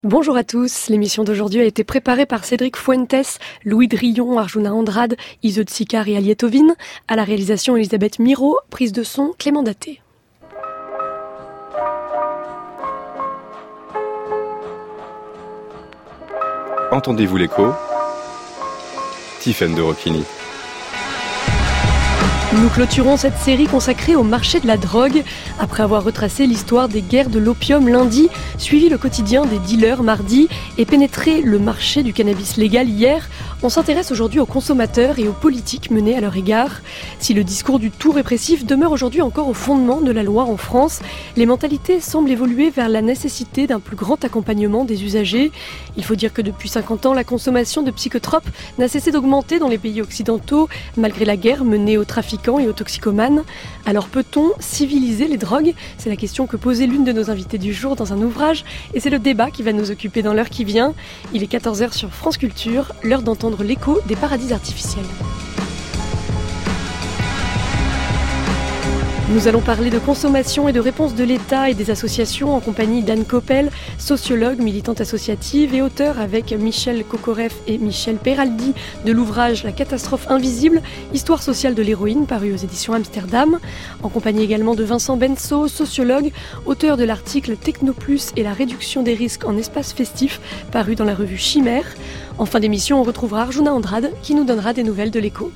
Bonjour à tous, l'émission d'aujourd'hui a été préparée par Cédric Fuentes, Louis Drillon, Arjuna Andrade, Iseut Sicard et Aliette Ovine. À la réalisation Elisabeth Miro, prise de son Clément Daté. Entendez-vous l'écho? Tiffaine de Rocchini. Nous clôturons cette série consacrée au marché de la drogue. Après avoir retracé l'histoire des guerres de l'opium lundi, suivi le quotidien des dealers mardi et pénétré le marché du cannabis légal hier, on s'intéresse aujourd'hui aux consommateurs et aux politiques menées à leur égard. Si le discours du tout répressif demeure aujourd'hui encore au fondement de la loi en France, les mentalités semblent évoluer vers la nécessité d'un plus grand accompagnement des usagers. Il faut dire que depuis 50 ans, la consommation de psychotropes n'a cessé d'augmenter dans les pays occidentaux, malgré la guerre menée aux trafiquants et aux toxicomanes. Alors peut-on civiliser les drogues? C'est la question que posait l'une de nos invitées du jour dans un ouvrage, et c'est le débat qui va nous occuper dans l'heure qui vient. Il est 14h sur France Culture, l'heure d'entendre l'écho des paradis artificiels. Nous allons parler de consommation et de réponse de l'État et des associations en compagnie d'Anne Coppel, sociologue, militante associative et auteure avec Michel Kokoreff et Michel Peraldi de l'ouvrage La catastrophe invisible, histoire sociale de l'héroïne paru aux éditions Amsterdam. En compagnie également de Vincent Benso, sociologue, auteur de l'article Technoplus et la réduction des risques en espace festif paru dans la revue Chimère. En fin d'émission, on retrouvera Arjuna Andrade qui nous donnera des nouvelles de l'écho.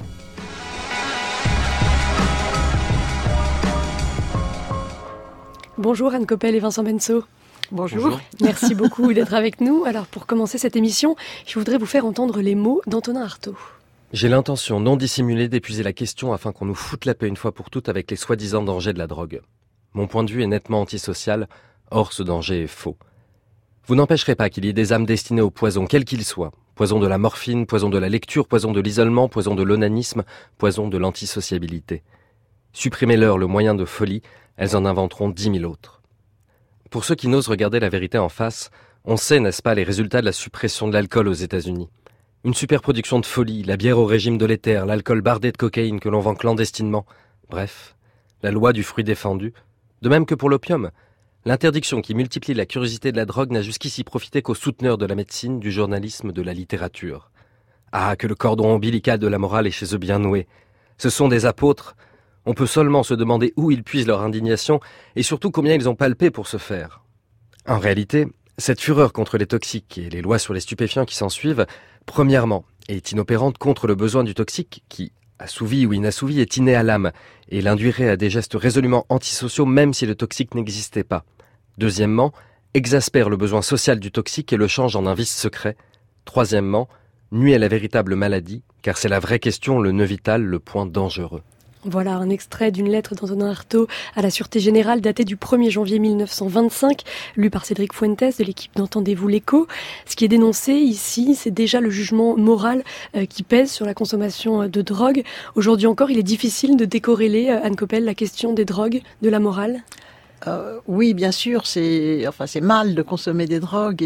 Bonjour Anne Coppel et Vincent Benso. Bonjour. Merci beaucoup d'être avec nous. Alors pour commencer cette émission, je voudrais vous faire entendre les mots d'Antonin Artaud. J'ai l'intention non dissimulée d'épuiser la question afin qu'on nous foute la paix une fois pour toutes avec les soi-disant dangers de la drogue. Mon point de vue est nettement antisocial, or ce danger est faux. Vous n'empêcherez pas qu'il y ait des âmes destinées au poison, quel qu'il soit. Poison de la morphine, poison de la lecture, poison de l'isolement, poison de l'onanisme, poison de l'antisociabilité. Supprimez-leur le moyen de folie, elles en inventeront 10 000 autres. Pour ceux qui n'osent regarder la vérité en face, on sait, n'est-ce pas, les résultats de la suppression de l'alcool aux États-Unis. Une superproduction de folie, la bière au régime de l'éther, l'alcool bardé de cocaïne que l'on vend clandestinement. Bref, la loi du fruit défendu. De même que pour l'opium, l'interdiction qui multiplie la curiosité de la drogue n'a jusqu'ici profité qu'aux souteneurs de la médecine, du journalisme, de la littérature. Ah, que le cordon ombilical de la morale est chez eux bien noué. Ce sont des apôtres. On peut seulement se demander où ils puisent leur indignation et surtout combien ils ont palpé pour ce faire. En réalité, cette fureur contre les toxiques et les lois sur les stupéfiants qui s'ensuivent, premièrement, est inopérante contre le besoin du toxique qui, assouvi ou inassouvi, est inné à l'âme et l'induirait à des gestes résolument antisociaux même si le toxique n'existait pas. Deuxièmement, exaspère le besoin social du toxique et le change en un vice secret. Troisièmement, nuit à la véritable maladie, car c'est la vraie question, le nœud vital, le point dangereux. Voilà un extrait d'une lettre d'Antonin Artaud à la Sûreté Générale datée du 1er janvier 1925, lue par Cédric Fuentes de l'équipe d'Entendez-vous l'écho. Ce qui est dénoncé ici, c'est déjà le jugement moral qui pèse sur la consommation de drogue. Aujourd'hui encore, il est difficile de décorréler, Anne Coppel, la question des drogues de la morale. Oui, bien sûr, c'est mal de consommer des drogues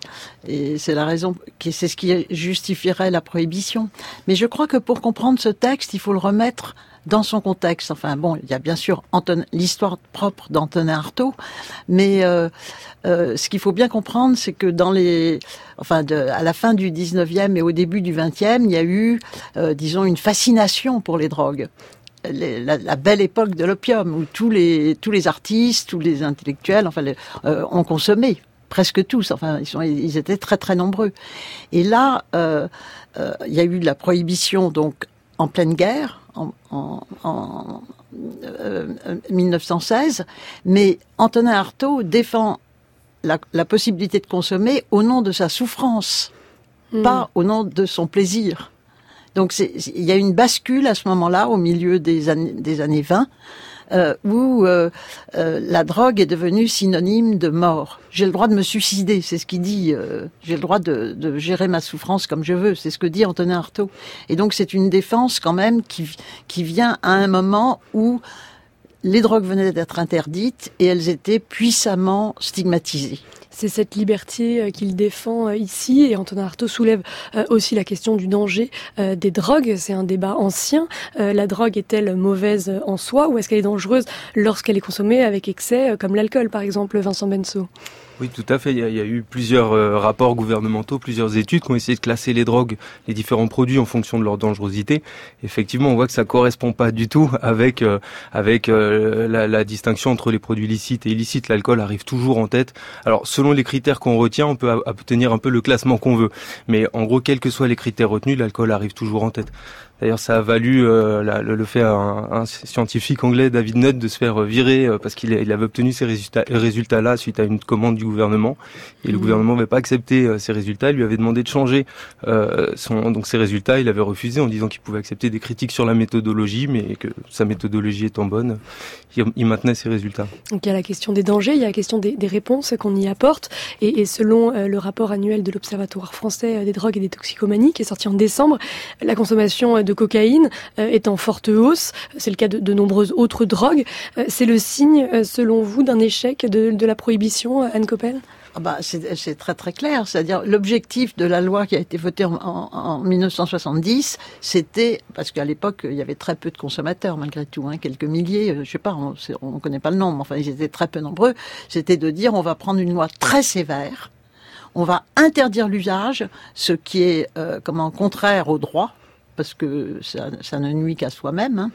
et c'est la raison, c'est ce qui justifierait la prohibition. Mais je crois que pour comprendre ce texte, il faut le remettre dans son contexte. Enfin bon, il y a bien sûr l'histoire propre d'Antonin Artaud, mais ce qu'il faut bien comprendre, c'est que à la fin du 19e et au début du 20e, il y a eu, disons, une fascination pour les drogues. La belle époque de l'opium, où tous les artistes, tous les intellectuels, ont consommé. Presque tous, ils étaient très très nombreux. Et là, il y a eu de la prohibition donc en pleine guerre, en 1916, mais Antonin Artaud défend la possibilité de consommer au nom de sa souffrance, pas au nom de son plaisir. Donc il y a une bascule à ce moment-là, au milieu des années 20, où la drogue est devenue synonyme de mort. J'ai le droit de me suicider, c'est ce qu'il dit. J'ai le droit de gérer ma souffrance comme je veux, c'est ce que dit Antonin Artaud. Et donc c'est une défense quand même qui vient à un moment où les drogues venaient d'être interdites et elles étaient puissamment stigmatisées. C'est cette liberté qu'il défend ici, et Antonin Artaud soulève aussi la question du danger des drogues. C'est un débat ancien. La drogue est-elle mauvaise en soi, ou est-ce qu'elle est dangereuse lorsqu'elle est consommée avec excès, comme l'alcool par exemple, Vincent Benso ? Oui, tout à fait. Il y a eu plusieurs rapports gouvernementaux, plusieurs études qui ont essayé de classer les drogues, les différents produits en fonction de leur dangerosité. Effectivement, on voit que ça correspond pas du tout avec la distinction entre les produits licites et illicites. L'alcool arrive toujours en tête. Alors, selon les critères qu'on retient, on peut obtenir un peu le classement qu'on veut. Mais en gros, quels que soient les critères retenus, l'alcool arrive toujours en tête. D'ailleurs, ça a valu le fait à un scientifique anglais, David Nutt, de se faire virer parce qu'il avait obtenu ces résultats-là suite à une commande du gouvernement. Et le gouvernement n'avait pas accepté ces résultats. Il lui avait demandé de changer donc ces résultats. Il avait refusé en disant qu'il pouvait accepter des critiques sur la méthodologie, mais que sa méthodologie étant bonne, il maintenait ses résultats. Donc il y a la question des dangers, il y a la question des réponses qu'on y apporte. Et selon le rapport annuel de l'Observatoire français des drogues et des toxicomanies, qui est sorti en décembre, la consommation de cocaïne est en forte hausse. C'est le cas de nombreuses autres drogues. C'est le signe, selon vous, d'un échec de la prohibition, Anne Coppel ? C'est très très clair. C'est-à-dire l'objectif de la loi qui a été votée en 1970, c'était, parce qu'à l'époque il y avait très peu de consommateurs malgré tout, quelques milliers, je sais pas, on connaît pas le nombre, enfin ils étaient très peu nombreux. C'était de dire on va prendre une loi très sévère, on va interdire l'usage, ce qui est contraire au droit, parce que ça ne nuit qu'à soi-même,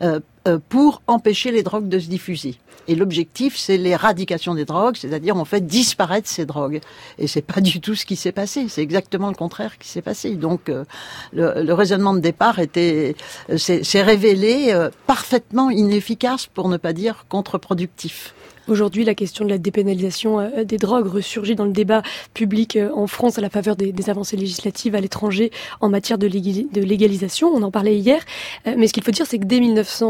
pour empêcher les drogues de se diffuser. Et l'objectif, c'est l'éradication des drogues, c'est-à-dire on fait disparaître ces drogues. Et c'est pas du tout ce qui s'est passé, c'est exactement le contraire qui s'est passé. Donc le raisonnement de départ s'est révélé parfaitement inefficace, pour ne pas dire contre-productif. Aujourd'hui, la question de la dépénalisation des drogues ressurgit dans le débat public en France à la faveur des avancées législatives à l'étranger en matière de légalisation. On en parlait hier. Mais ce qu'il faut dire, c'est que dès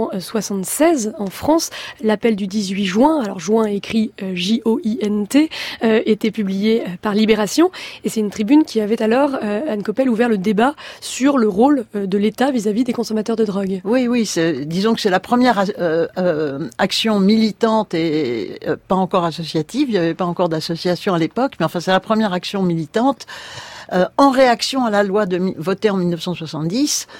1976, en France, l'appel du 18 juin, alors juin écrit J-O-I-N-T, était publié par Libération. Et c'est une tribune qui avait alors, Anne Coppel, ouvert le débat sur le rôle de l'État vis-à-vis des consommateurs de drogue. Oui, disons que c'est la première action militante et pas encore associative, il n'y avait pas encore d'association à l'époque, mais enfin c'est la première action militante en réaction à la loi votée en 1970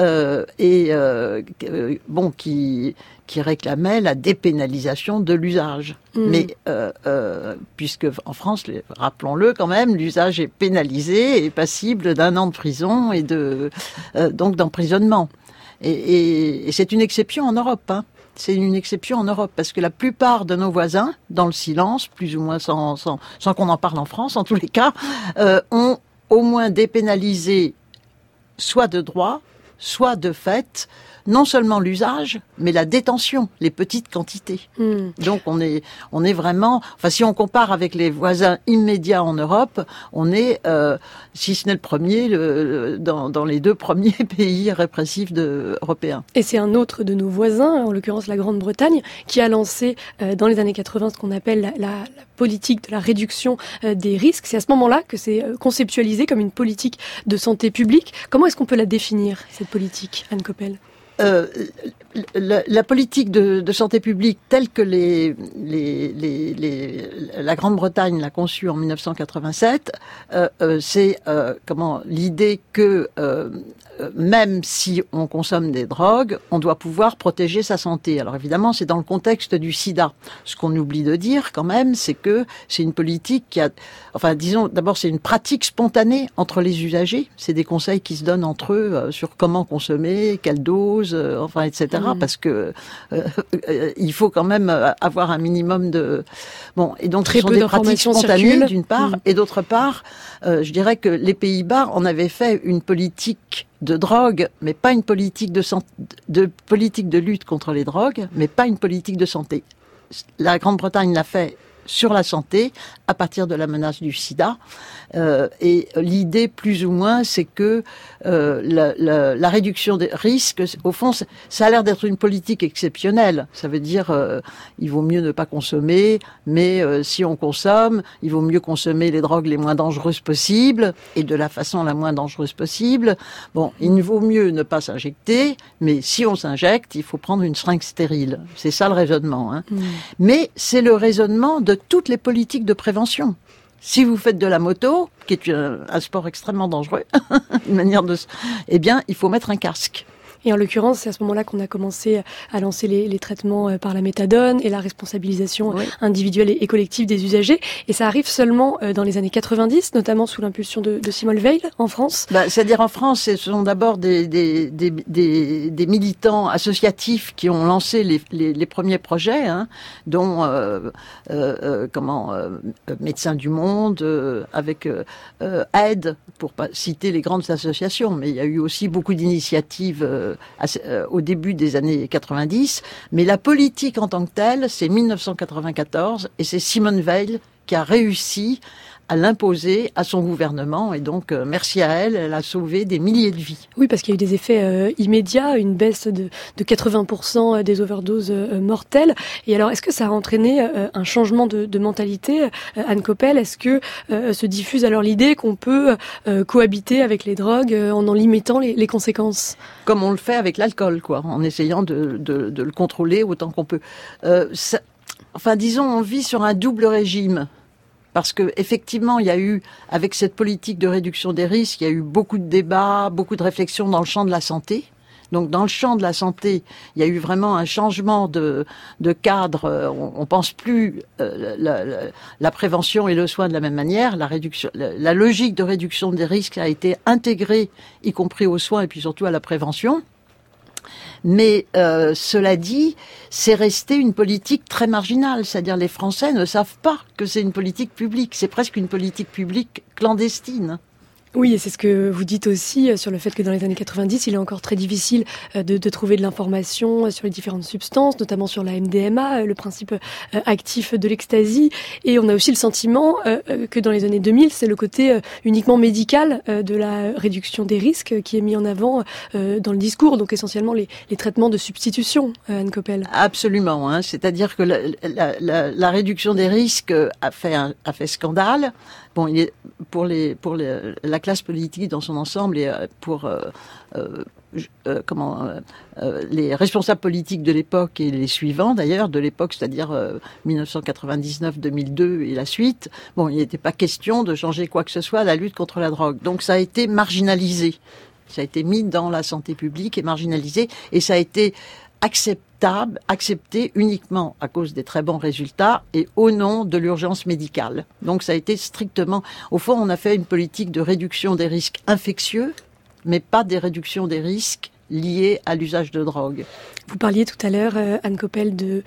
qui réclamait la dépénalisation de l'usage. Mais puisque en France, rappelons-le quand même, l'usage est pénalisé et passible d'1 an de prison et donc d'emprisonnement. Et c'est une exception en Europe, C'est une exception en Europe, parce que la plupart de nos voisins, dans le silence, plus ou moins sans qu'on en parle en France, en tous les cas, ont au moins dépénalisé, soit de droit, soit de fait, non seulement l'usage, mais la détention, les petites quantités. Donc on est vraiment, enfin si on compare avec les voisins immédiats en Europe, on est, si ce n'est le premier, dans les 2 premiers pays répressifs européens. Et c'est un autre de nos voisins, en l'occurrence la Grande-Bretagne, qui a lancé dans les années 80 ce qu'on appelle la politique de la réduction des risques. C'est à ce moment-là que c'est conceptualisé comme une politique de santé publique. Comment est-ce qu'on peut la définir, cette politique, Anne Coppel ? La politique de santé publique telle que la Grande-Bretagne l'a conçue en 1987, c'est l'idée que même si on consomme des drogues, on doit pouvoir protéger sa santé. Alors évidemment, c'est dans le contexte du sida. Ce qu'on oublie de dire quand même, c'est que c'est une politique d'abord c'est une pratique spontanée entre les usagers. C'est des conseils qui se donnent entre eux sur comment consommer, quelle dose, etc. Parce que il faut quand même avoir un minimum de... et donc très ce sont peu des pratiques spontanées circulent. d'une part, et d'autre part, je dirais que les Pays-Bas en avaient fait une politique de drogue, mais pas une politique politique de lutte contre les drogues, mais pas une politique de santé. La Grande-Bretagne l'a fait sur la santé à partir de la menace du sida. Et l'idée, plus ou moins, c'est que la réduction des risques, au fond, ça a l'air d'être une politique exceptionnelle. Ça veut dire il vaut mieux ne pas consommer, mais si on consomme, il vaut mieux consommer les drogues les moins dangereuses possibles et de la façon la moins dangereuse possible. Il ne vaut mieux ne pas s'injecter, mais si on s'injecte, il faut prendre une seringue stérile. C'est ça le raisonnement. Mais c'est le raisonnement de toutes les politiques de prévention. Si vous faites de la moto, qui est un sport extrêmement dangereux, une manière il faut mettre un casque. Et en l'occurrence, c'est à ce moment-là qu'on a commencé à lancer les traitements par la méthadone et la responsabilisation individuelle et collective des usagers. Et ça arrive seulement dans les années 90, notamment sous l'impulsion de Simone Veil en France. C'est-à-dire en France, ce sont d'abord des militants associatifs qui ont lancé les premiers projets, dont Médecins du Monde, avec Aide, pour pas citer les grandes associations, mais il y a eu aussi beaucoup d'initiatives au début des années 90. Mais la politique en tant que telle, c'est 1994, et c'est Simone Veil qui a réussi à l'imposer à son gouvernement, et donc merci à elle, elle a sauvé des milliers de vies. Oui, parce qu'il y a eu des effets immédiats, une baisse de 80% des overdoses mortelles. Et alors, est-ce que ça a entraîné un changement de mentalité, Anne Coppel? Est-ce que se diffuse alors l'idée qu'on peut cohabiter avec les drogues en limitant les conséquences? Comme on le fait avec l'alcool, en essayant de le contrôler autant qu'on peut. Disons, on vit sur un double régime. Parce que effectivement, il y a eu, avec cette politique de réduction des risques, il y a eu beaucoup de débats, beaucoup de réflexions dans le champ de la santé. Donc, dans le champ de la santé, il y a eu vraiment un changement de cadre. On pense plus la prévention et le soin de la même manière. La logique de réduction des risques a été intégrée, y compris aux soins et puis surtout à la prévention. Mais cela dit, c'est resté une politique très marginale. C'est-à-dire les Français ne savent pas que c'est une politique publique. C'est presque une politique publique clandestine. Oui, et c'est ce que vous dites aussi sur le fait que dans les années 90, il est encore très difficile de trouver de l'information sur les différentes substances, notamment sur la MDMA, le principe actif de l'ecstasy. Et on a aussi le sentiment que dans les années 2000, c'est le côté uniquement médical de la réduction des risques qui est mis en avant dans le discours, donc essentiellement les traitements de substitution, Anne Coppel. Absolument, c'est-à-dire que la réduction des risques a fait scandale. Bon, il est pour la classe politique dans son ensemble et pour les responsables politiques de l'époque et les suivants d'ailleurs de l'époque, c'est-à-dire 1999, 2002 et la suite. Bon, il n'était pas question de changer quoi que ce soit à la lutte contre la drogue. Donc ça a été marginalisé. Ça a été mis dans la santé publique et marginalisé, et ça a été accepté uniquement à cause des très bons résultats et au nom de l'urgence médicale. Donc ça a été strictement... Au fond, on a fait une politique de réduction des risques infectieux, mais pas des réductions des risques liés à l'usage de drogue. Vous parliez tout à l'heure, Anne Coppel, de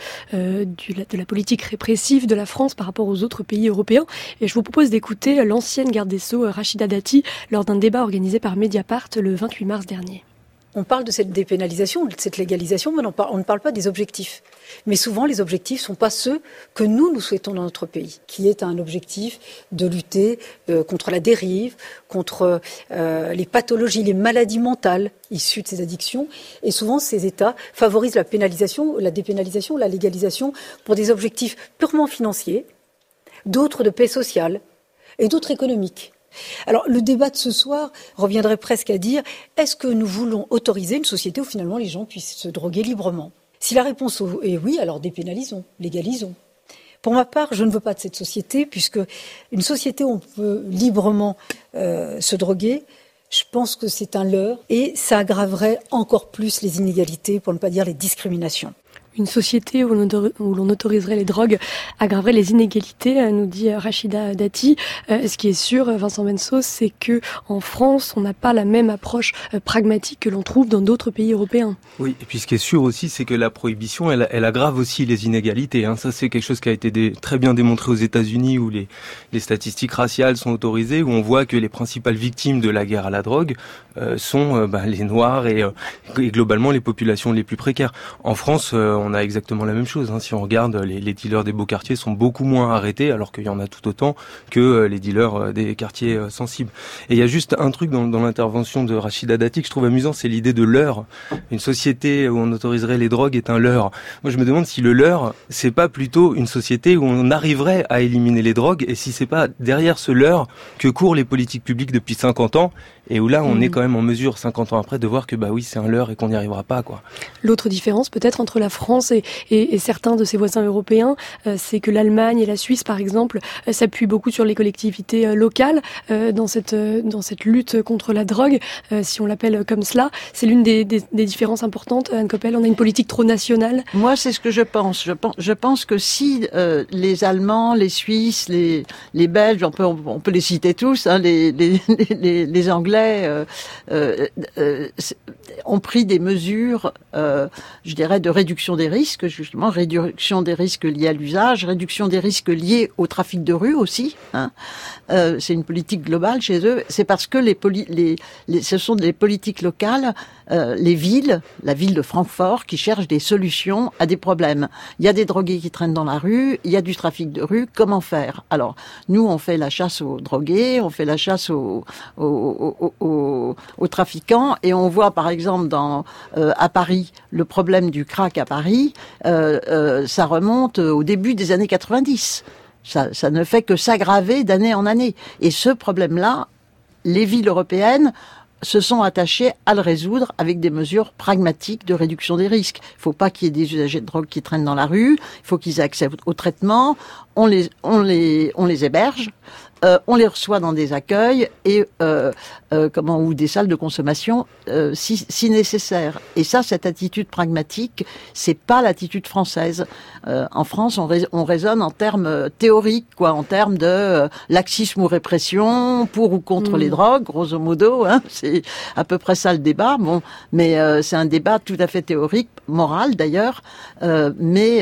la politique répressive de la France par rapport aux autres pays européens. Et je vous propose d'écouter l'ancienne garde des Sceaux, Rachida Dati, lors d'un débat organisé par Mediapart le 28 mars dernier. On parle de cette dépénalisation, de cette légalisation, mais on ne parle pas des objectifs. Mais souvent, les objectifs ne sont pas ceux que nous souhaitons dans notre pays, qui est un objectif de lutter contre la dérive, contre les pathologies, les maladies mentales issues de ces addictions. Et souvent, ces États favorisent la pénalisation, la dépénalisation, la légalisation pour des objectifs purement financiers, d'autres de paix sociale et d'autres économiques. Alors, le débat de ce soir reviendrait presque à dire, est-ce que nous voulons autoriser une société où finalement les gens puissent se droguer librement? Si la réponse est oui, alors dépénalisons, légalisons. Pour ma part, je ne veux pas de cette société, puisque une société où on peut librement se droguer, je pense que c'est un leurre, et ça aggraverait encore plus les inégalités, pour ne pas dire les discriminations. Une société où l'on autoriserait les drogues aggraverait les inégalités, nous dit Rachida Dati. Ce qui est sûr, Vincent Benso, c'est que en France, on n'a pas la même approche pragmatique que l'on trouve dans d'autres pays européens. Oui, et puis ce qui est sûr aussi, c'est que la prohibition, elle aggrave aussi les inégalités. Ça, c'est quelque chose qui a été très bien démontré aux États-Unis, où les statistiques raciales sont autorisées, où on voit que les principales victimes de la guerre à la drogue sont les Noirs et globalement les populations les plus précaires. En France, on a exactement la même chose. Si on regarde, les dealers des beaux quartiers sont beaucoup moins arrêtés, alors qu'il y en a tout autant que les dealers des quartiers sensibles. Et il y a juste un truc dans l'intervention de Rachida Dati que je trouve amusant, c'est l'idée de leurre. Une société où on autoriserait les drogues est un leurre. Moi, je me demande si le leurre, c'est pas plutôt une société où on arriverait à éliminer les drogues, et si c'est pas derrière ce leurre que courent les politiques publiques depuis 50 ans, et où là, on est quand même en mesure, 50 ans après, de voir que oui, c'est un leurre et qu'on n'y arrivera pas, quoi. L'autre différence, peut-être, entre la France France et certains de ses voisins européens, c'est que l'Allemagne et la Suisse, par exemple, s'appuient beaucoup sur les collectivités locales dans cette lutte contre la drogue, si on l'appelle comme cela. C'est l'une des différences importantes, Anne Coppel. On a une politique trop nationale. Moi, c'est ce que je pense. Je pense que si les Allemands, les Suisses, les Belges, on peut les citer tous, hein, les Anglais ont pris des mesures, je dirais, de réduction des risques, justement, réduction des risques liés à l'usage, réduction des risques liés au trafic de rue aussi. Hein. C'est une politique globale chez eux. C'est parce que ce sont des politiques locales, les villes, la ville de Francfort, qui cherchent des solutions à des problèmes. Il y a des drogués qui traînent dans la rue, il y a du trafic de rue, comment faire? Alors, nous, on fait la chasse aux drogués, on fait la chasse aux trafiquants, et on voit, par exemple, à Paris, le problème du crack à Paris, ça remonte au début des années 90. Ça ne fait que s'aggraver d'année en année. Et ce problème-là, les villes européennes se sont attachées à le résoudre avec des mesures pragmatiques de réduction des risques. Il ne faut pas qu'il y ait des usagers de drogue qui traînent dans la rue, il faut qu'ils aient accès au traitement, on les héberge, on les reçoit dans des accueils et ou des salles de consommation si nécessaire. Et ça, cette attitude pragmatique, c'est pas l'attitude française. En France, on raisonne en termes théoriques, en termes de laxisme ou répression, pour ou contre les drogues, grosso modo. Hein, c'est à peu près ça le débat. Bon, mais c'est un débat tout à fait théorique, moral d'ailleurs, mais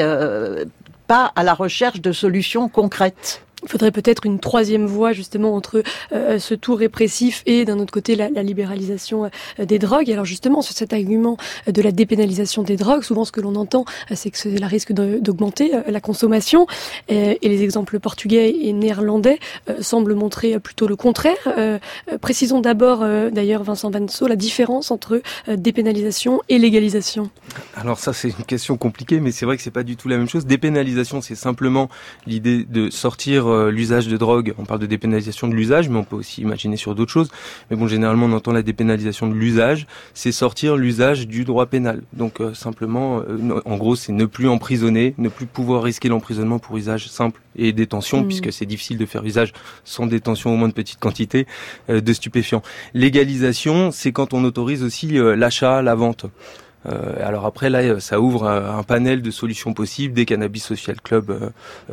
pas à la recherche de solutions concrètes. Il faudrait peut-être une troisième voie justement entre ce tout répressif et d'un autre côté la libéralisation des drogues. Alors justement sur cet argument de la dépénalisation des drogues, souvent ce que l'on entend c'est que cela risque d'augmenter la consommation et les exemples portugais et néerlandais semblent montrer plutôt le contraire. Précisons d'abord d'ailleurs Vincent Benso la différence entre dépénalisation et légalisation. Alors ça c'est une question compliquée mais c'est vrai que c'est pas du tout la même chose. Dépénalisation c'est simplement l'idée de sortir l'usage de drogue, on parle de dépénalisation de l'usage, mais on peut aussi imaginer sur d'autres choses. Mais bon, généralement, on entend la dépénalisation de l'usage, c'est sortir l'usage du droit pénal. Donc simplement, en gros, c'est ne plus emprisonner, ne plus pouvoir risquer l'emprisonnement pour usage simple et détention, puisque c'est difficile de faire usage sans détention au moins de petite quantité de stupéfiants. Légalisation, c'est quand on autorise aussi l'achat, la vente. Alors après là, ça ouvre un panel de solutions possibles, des cannabis social clubs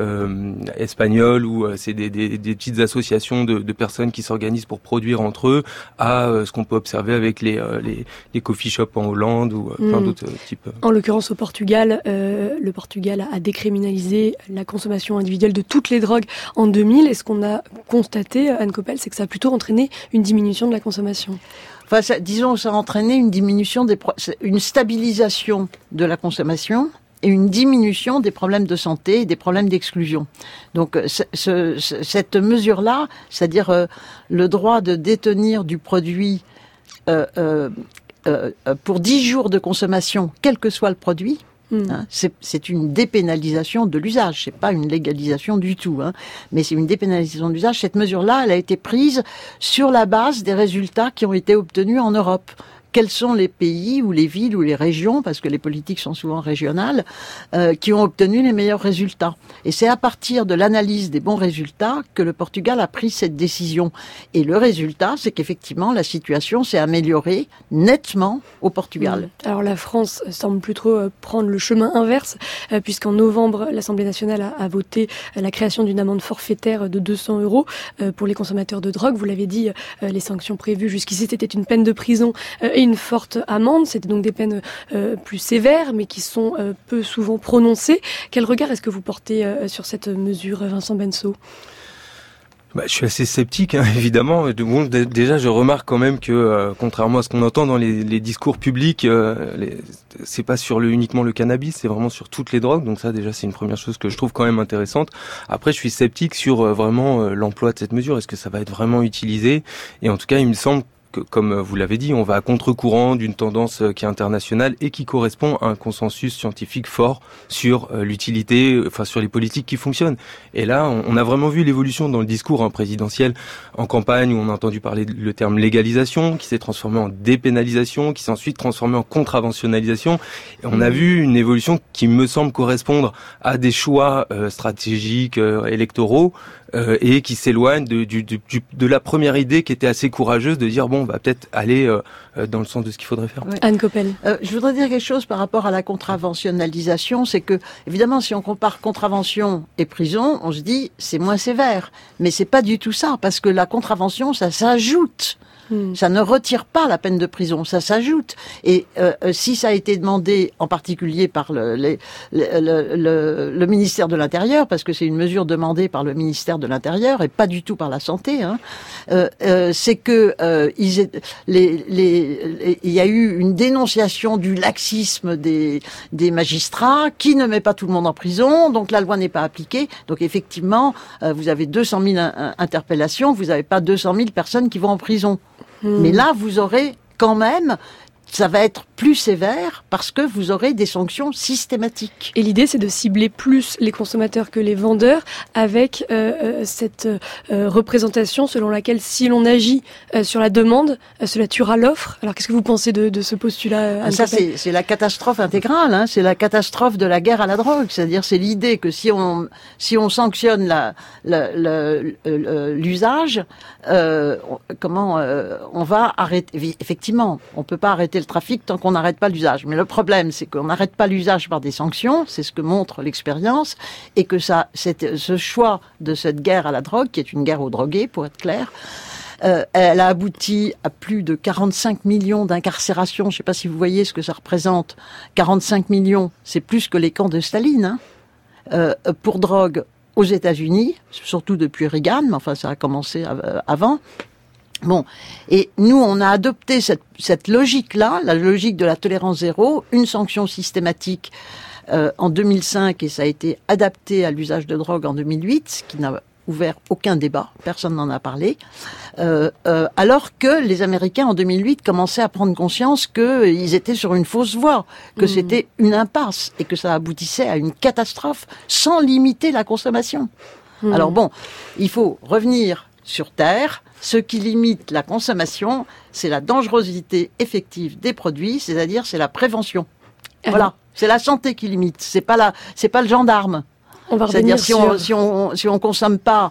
espagnols où c'est des petites associations de personnes qui s'organisent pour produire entre eux, à ce qu'on peut observer avec les coffee shops en Hollande ou plein d'autres types. En l'occurrence au Portugal, le Portugal a décriminalisé la consommation individuelle de toutes les drogues en 2000 et ce qu'on a constaté, Anne Coppel, c'est que ça a plutôt entraîné une diminution de la consommation. Enfin, ça a entraîné une diminution une stabilisation de la consommation et une diminution des problèmes de santé et des problèmes d'exclusion. Donc, cette mesure-là, c'est-à-dire le droit de détenir du produit pour 10 jours de consommation, quel que soit le produit, hein, c'est une dépénalisation de l'usage, c'est pas une légalisation du tout, hein, mais c'est une dépénalisation de l'usage. Cette mesure-là, elle a été prise sur la base des résultats qui ont été obtenus en Europe. Quels sont les pays ou les villes ou les régions, parce que les politiques sont souvent régionales, qui ont obtenu les meilleurs résultats. Et c'est à partir de l'analyse des bons résultats que le Portugal a pris cette décision. Et le résultat, c'est qu'effectivement, la situation s'est améliorée nettement au Portugal. Alors la France semble plutôt prendre le chemin inverse, puisqu'en novembre, l'Assemblée nationale a voté la création d'une amende forfaitaire de 200 € pour les consommateurs de drogue. Vous l'avez dit, les sanctions prévues jusqu'ici, c'était une peine de prison et une forte amende. C'était donc des peines plus sévères, mais qui sont peu souvent prononcées. Quel regard est-ce que vous portez sur cette mesure, Vincent Benso ? Je suis assez sceptique, hein, évidemment. Bon, déjà, je remarque quand même que, contrairement à ce qu'on entend dans les discours publics, c'est pas uniquement le cannabis, c'est vraiment sur toutes les drogues. Donc ça, déjà, c'est une première chose que je trouve quand même intéressante. Après, je suis sceptique sur vraiment l'emploi de cette mesure. Est-ce que ça va être vraiment utilisé ? Et en tout cas, il me semble comme vous l'avez dit, on va à contre-courant d'une tendance qui est internationale et qui correspond à un consensus scientifique fort sur l'utilité, enfin sur les politiques qui fonctionnent. Et là, on a vraiment vu l'évolution dans le discours présidentiel en campagne, où on a entendu parler le terme légalisation, qui s'est transformé en dépénalisation, qui s'est ensuite transformé en contraventionnalisation. Et on a vu une évolution qui me semble correspondre à des choix stratégiques, électoraux, et qui s'éloigne de la première idée qui était assez courageuse de dire on va peut-être aller dans le sens de ce qu'il faudrait faire. Ouais. Anne Coppel. Je voudrais dire quelque chose par rapport à la contraventionnalisation, c'est que évidemment si on compare contravention et prison, on se dit c'est moins sévère, mais c'est pas du tout ça, parce que la contravention ça s'ajoute. Ça ne retire pas la peine de prison, ça s'ajoute. Et si ça a été demandé en particulier par le ministère de l'Intérieur, parce que c'est une mesure demandée par le ministère de l'Intérieur et pas du tout par la santé, c'est que il y a eu une dénonciation du laxisme des magistrats qui ne met pas tout le monde en prison, donc la loi n'est pas appliquée. Donc effectivement, vous avez 200 000 interpellations, vous n'avez pas 200 000 personnes qui vont en prison. Mais là, vous aurez quand même, ça va être plus sévère parce que vous aurez des sanctions systématiques. Et l'idée, c'est de cibler plus les consommateurs que les vendeurs avec cette représentation selon laquelle si l'on agit sur la demande, cela tuera l'offre. Alors, qu'est-ce que vous pensez de ce postulat, Anne Ça, Coppel ? c'est la catastrophe intégrale, c'est la catastrophe de la guerre à la drogue. C'est-à-dire, c'est l'idée que si on sanctionne l'usage, on va arrêter. Effectivement, on peut pas arrêter le trafic tant qu'on n'arrête pas l'usage. Mais le problème, c'est qu'on n'arrête pas l'usage par des sanctions, c'est ce que montre l'expérience, et que ce choix de cette guerre à la drogue, qui est une guerre aux drogués, pour être clair, elle a abouti à plus de 45 millions d'incarcérations. Je ne sais pas si vous voyez ce que ça représente. 45 millions, c'est plus que les camps de Staline, pour drogue aux États-Unis, surtout depuis Reagan, mais enfin ça a commencé avant. Bon, et nous, on a adopté cette logique-là, la logique de la tolérance zéro, une sanction systématique en 2005, et ça a été adapté à l'usage de drogue en 2008, ce qui n'a ouvert aucun débat, personne n'en a parlé, alors que les Américains en 2008 commençaient à prendre conscience qu'ils étaient sur une fausse voie, que c'était une impasse, et que ça aboutissait à une catastrophe sans limiter la consommation. Alors bon, il faut revenir sur Terre. Ce qui limite la consommation, c'est la dangerosité effective des produits, c'est-à-dire c'est la prévention. Voilà, c'est la santé qui limite, c'est pas le gendarme. C'est-à-dire si on consomme pas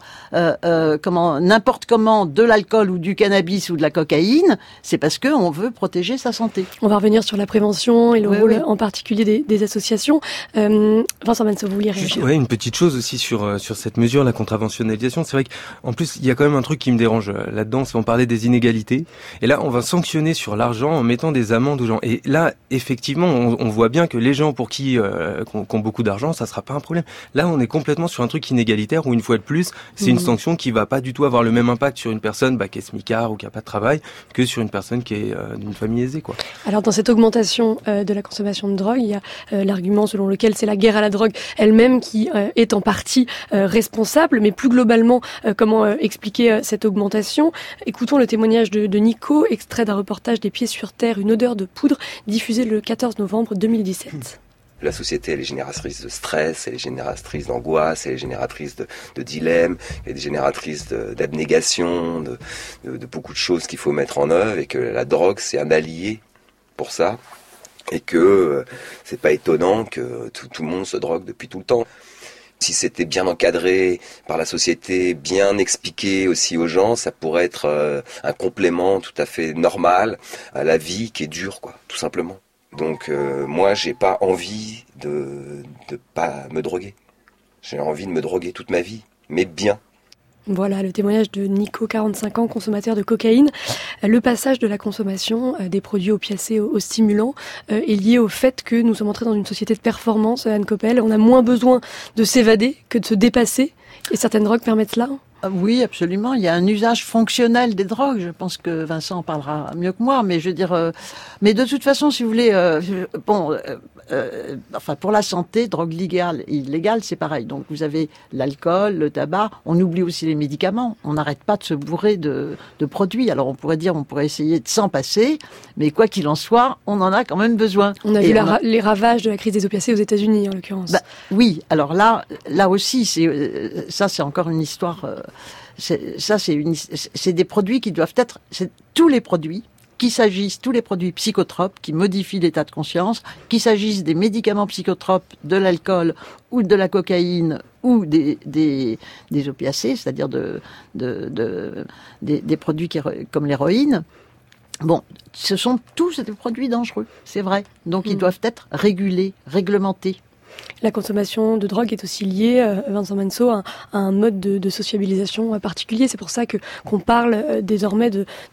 n'importe comment de l'alcool ou du cannabis ou de la cocaïne, c'est parce que on veut protéger sa santé. On va revenir sur la prévention et le rôle en particulier des associations. Vincent Manceau, vous vouliez réagir? Oui, une petite chose aussi sur cette mesure, la contraventionnalisation. C'est vrai qu'en plus, il y a quand même un truc qui me dérange là-dedans, c'est on parlait des inégalités. Et là, on va sanctionner sur l'argent en mettant des amendes aux gens. Et là, effectivement, on voit bien que les gens pour qui ont beaucoup d'argent, ça sera pas un problème. Là, on est complètement sur un truc inégalitaire où, une fois de plus, c'est une sanction qui va pas du tout avoir le même impact sur une personne qui est smicard ou qui a pas de travail que sur une personne qui est d'une famille aisée, quoi. Alors, dans cette augmentation de la consommation de drogue, il y a l'argument selon lequel c'est la guerre à la drogue elle-même qui est en partie responsable, mais plus globalement, comment expliquer cette augmentation? Écoutons le témoignage de Nico, extrait d'un reportage des Pieds sur Terre, une odeur de poudre, diffusé le 14 novembre 2017. La société, elle est génératrice de stress, elle est génératrice d'angoisse, elle est génératrice de dilemmes, elle est génératrice d'abnégation, de beaucoup de choses qu'il faut mettre en œuvre, et que la drogue, c'est un allié pour ça, et que c'est pas étonnant que tout le monde se drogue depuis tout le temps. Si c'était bien encadré par la société, bien expliqué aussi aux gens, ça pourrait être un complément tout à fait normal à la vie qui est dure, quoi, tout simplement. Donc moi, j'ai pas envie de pas me droguer. J'ai envie de me droguer toute ma vie, mais bien. Voilà le témoignage de Nico, 45 ans, consommateur de cocaïne. Le passage de la consommation des produits opiacés aux stimulants est lié au fait que nous sommes entrés dans une société de performance, Anne Coppel. On a moins besoin de s'évader que de se dépasser. Et certaines drogues permettent cela ? Oui, absolument. Il y a un usage fonctionnel des drogues. Je pense que Vincent en parlera mieux que moi. Mais je veux dire, mais de toute façon, si vous voulez, enfin pour la santé, drogue légale et illégale, c'est pareil. Donc vous avez l'alcool, le tabac. On oublie aussi les médicaments. On n'arrête pas de se bourrer de produits. Alors on pourrait essayer de s'en passer, mais quoi qu'il en soit, on en a quand même besoin. On a vu les ravages de la crise des opiacés aux États-Unis, en l'occurrence. Oui. Alors là aussi, c'est encore une histoire. C'est des produits qui doivent être, tous les produits psychotropes qui modifient l'état de conscience, qu'il s'agisse des médicaments psychotropes, de l'alcool ou de la cocaïne ou des opiacés, c'est-à-dire des produits comme l'héroïne. Bon, ce sont tous des produits dangereux, c'est vrai. Donc ils doivent être régulés, réglementés. La consommation de drogue est aussi liée, Vincent Manceau, à un mode de sociabilisation particulier. C'est pour ça qu'on parle désormais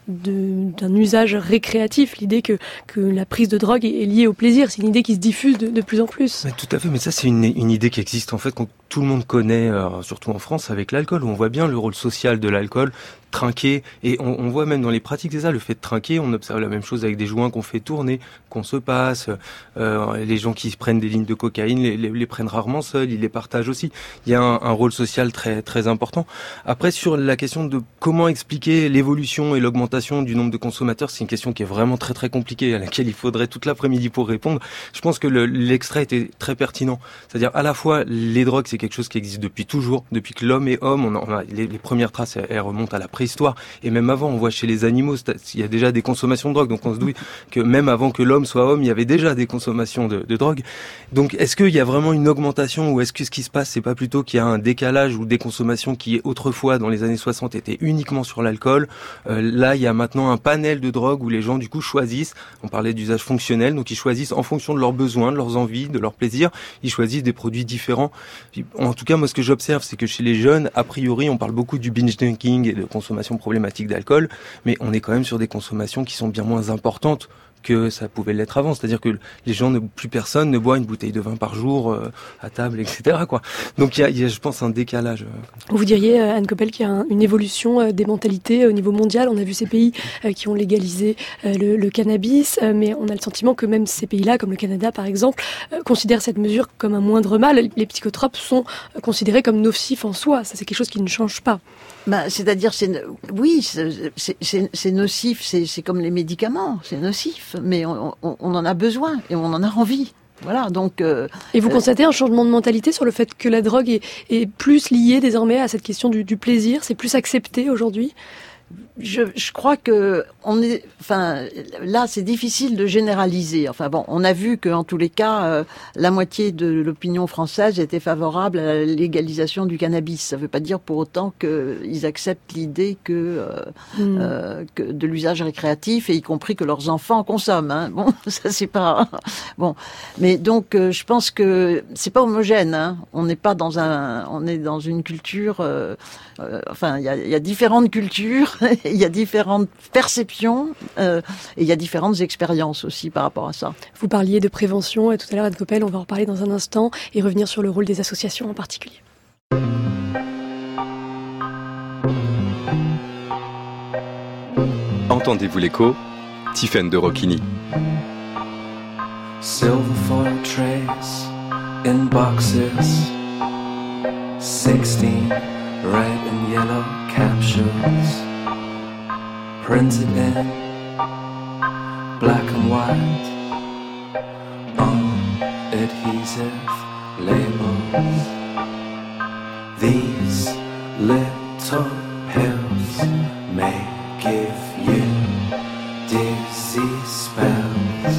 d'un usage récréatif. L'idée que la prise de drogue est liée au plaisir, c'est une idée qui se diffuse de plus en plus. Mais tout à fait, mais ça c'est une idée qui existe en fait, que tout le monde connaît, surtout en France, avec l'alcool, où on voit bien le rôle social de l'alcool, trinquer, et on voit même dans les pratiques des arts, le fait de trinquer, on observe la même chose avec des joints qu'on fait tourner, qu'on se passe, les gens qui prennent des lignes de cocaïne les prennent rarement seuls, ils les partagent aussi. Il y a un rôle social très très important. Après, sur la question de comment expliquer l'évolution et l'augmentation du nombre de consommateurs, c'est une question qui est vraiment très très compliquée, à laquelle il faudrait toute l'après-midi pour répondre. Je pense que l'extrait était très pertinent. C'est-à-dire, à la fois, les drogues, c'est quelque chose qui existe depuis toujours, depuis que l'homme est homme. Les premières traces, elles remontent à la préhistoire. Et même avant, on voit chez les animaux, il y a déjà des consommations de drogue. Donc on se dit que même avant que l'homme soit homme, il y avait déjà des consommations de drogue. Donc est-ce qu'il y a vraiment une augmentation, ou est-ce que ce qui se passe, c'est pas plutôt qu'il y a un décalage ou des consommations qui autrefois, dans les années 60, étaient uniquement sur l'alcool. Là, il y a maintenant un panel de drogues où les gens, du coup, choisissent. On parlait d'usage fonctionnel, donc ils choisissent en fonction de leurs besoins, de leurs envies, de leurs plaisirs. Ils choisissent des produits différents. En tout cas, moi, ce que j'observe, c'est que chez les jeunes, a priori, on parle beaucoup du binge drinking et de consommation problématique d'alcool, mais on est quand même sur des consommations qui sont bien moins importantes que ça pouvait l'être avant. C'est-à-dire que les gens, plus personne ne boit une bouteille de vin par jour à table, etc., quoi. Donc il y a, je pense, un décalage. Vous diriez, Anne Coppel, qu'il y a une évolution des mentalités au niveau mondial. On a vu ces pays qui ont légalisé le cannabis, mais on a le sentiment que même ces pays-là, comme le Canada par exemple, considèrent cette mesure comme un moindre mal. Les psychotropes sont considérés comme nocifs en soi. Ça, c'est quelque chose qui ne change pas. C'est-à-dire, c'est nocif, c'est comme les médicaments, c'est nocif, mais on en a besoin et on en a envie. Voilà, donc. Et vous constatez un changement de mentalité sur le fait que la drogue est plus liée désormais à cette question du plaisir, c'est plus accepté aujourd'hui ? Je crois que là c'est difficile de généraliser. Enfin bon, on a vu qu'en tous les cas, la moitié de l'opinion française était favorable à la légalisation du cannabis. Ça ne veut pas dire pour autant qu'ils acceptent l'idée que de l'usage récréatif, et y compris que leurs enfants consomment. Hein. Bon, ça c'est pas bon. Mais donc, je pense que c'est pas homogène. Hein. On est dans une culture. Il y a différentes cultures. Il y a différentes perceptions et il y a différentes expériences aussi par rapport à ça. Vous parliez de prévention tout à l'heure, Anne Coppel, on va en reparler dans un instant et revenir sur le rôle des associations en particulier. Entendez-vous l'écho ? Tiffaine de Rocchini. Silver foil trays in boxes, 16 red and yellow capsules. Printed in black and white on adhesive labels. These little pills may give you dizzy spells.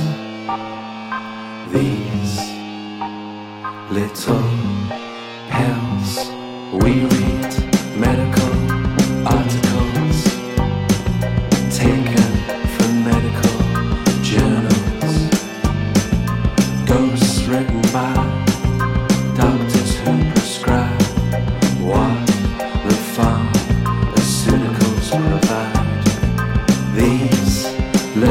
These little pills, we read medical articles taken from medical journals, ghosts written by doctors who prescribe what the pharmaceuticals provide. These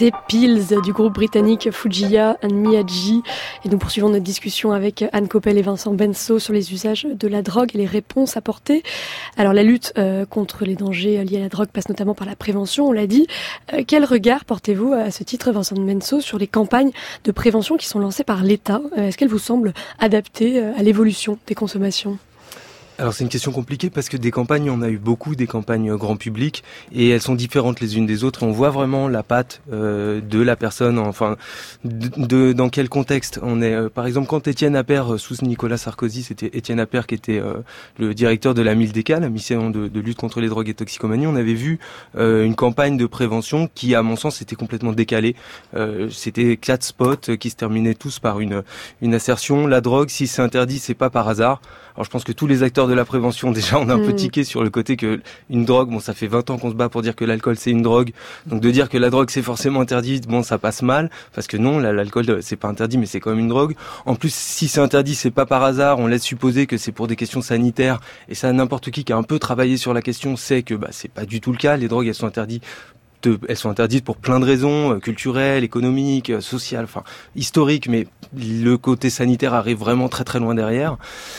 C'était Pills du groupe britannique Fujiya and Miyagi. Et nous poursuivons notre discussion avec Anne Coppel et Vincent Benso sur les usages de la drogue et les réponses apportées. Alors la lutte contre les dangers liés à la drogue passe notamment par la prévention, on l'a dit. Quel regard portez-vous à ce titre, Vincent Benso, sur les campagnes de prévention qui sont lancées par l'État ? Est-ce qu'elles vous semblent adaptées à l'évolution des consommations ? Alors c'est une question compliquée parce que des campagnes, on a eu beaucoup, des campagnes grand public, et elles sont différentes les unes des autres, et on voit vraiment la patte de la personne, enfin dans quel contexte on est. Par exemple, quand Étienne Appert, sous Nicolas Sarkozy, c'était Étienne Appert qui était le directeur de la MILDECA, la mission de lutte contre les drogues et toxicomanie, on avait vu une campagne de prévention qui, à mon sens, était complètement décalée. C'était 4 spots qui se terminaient tous par une assertion: la drogue, si c'est interdit, c'est pas par hasard. Alors je pense que tous les acteurs de la prévention, déjà, on a un peu tiqué sur le côté que une drogue, bon, ça fait 20 ans qu'on se bat pour dire que l'alcool c'est une drogue, donc de dire que la drogue c'est forcément interdit, bon, ça passe mal, parce que non, l'alcool c'est pas interdit, mais c'est quand même une drogue. En plus, si c'est interdit, c'est pas par hasard, on laisse supposer que c'est pour des questions sanitaires, et ça, n'importe qui a un peu travaillé sur la question sait que c'est pas du tout le cas. Les drogues, elles sont interdites pour plein de raisons, culturelles, économiques, sociales, enfin historiques, mais le côté sanitaire arrive vraiment très très loin derrière.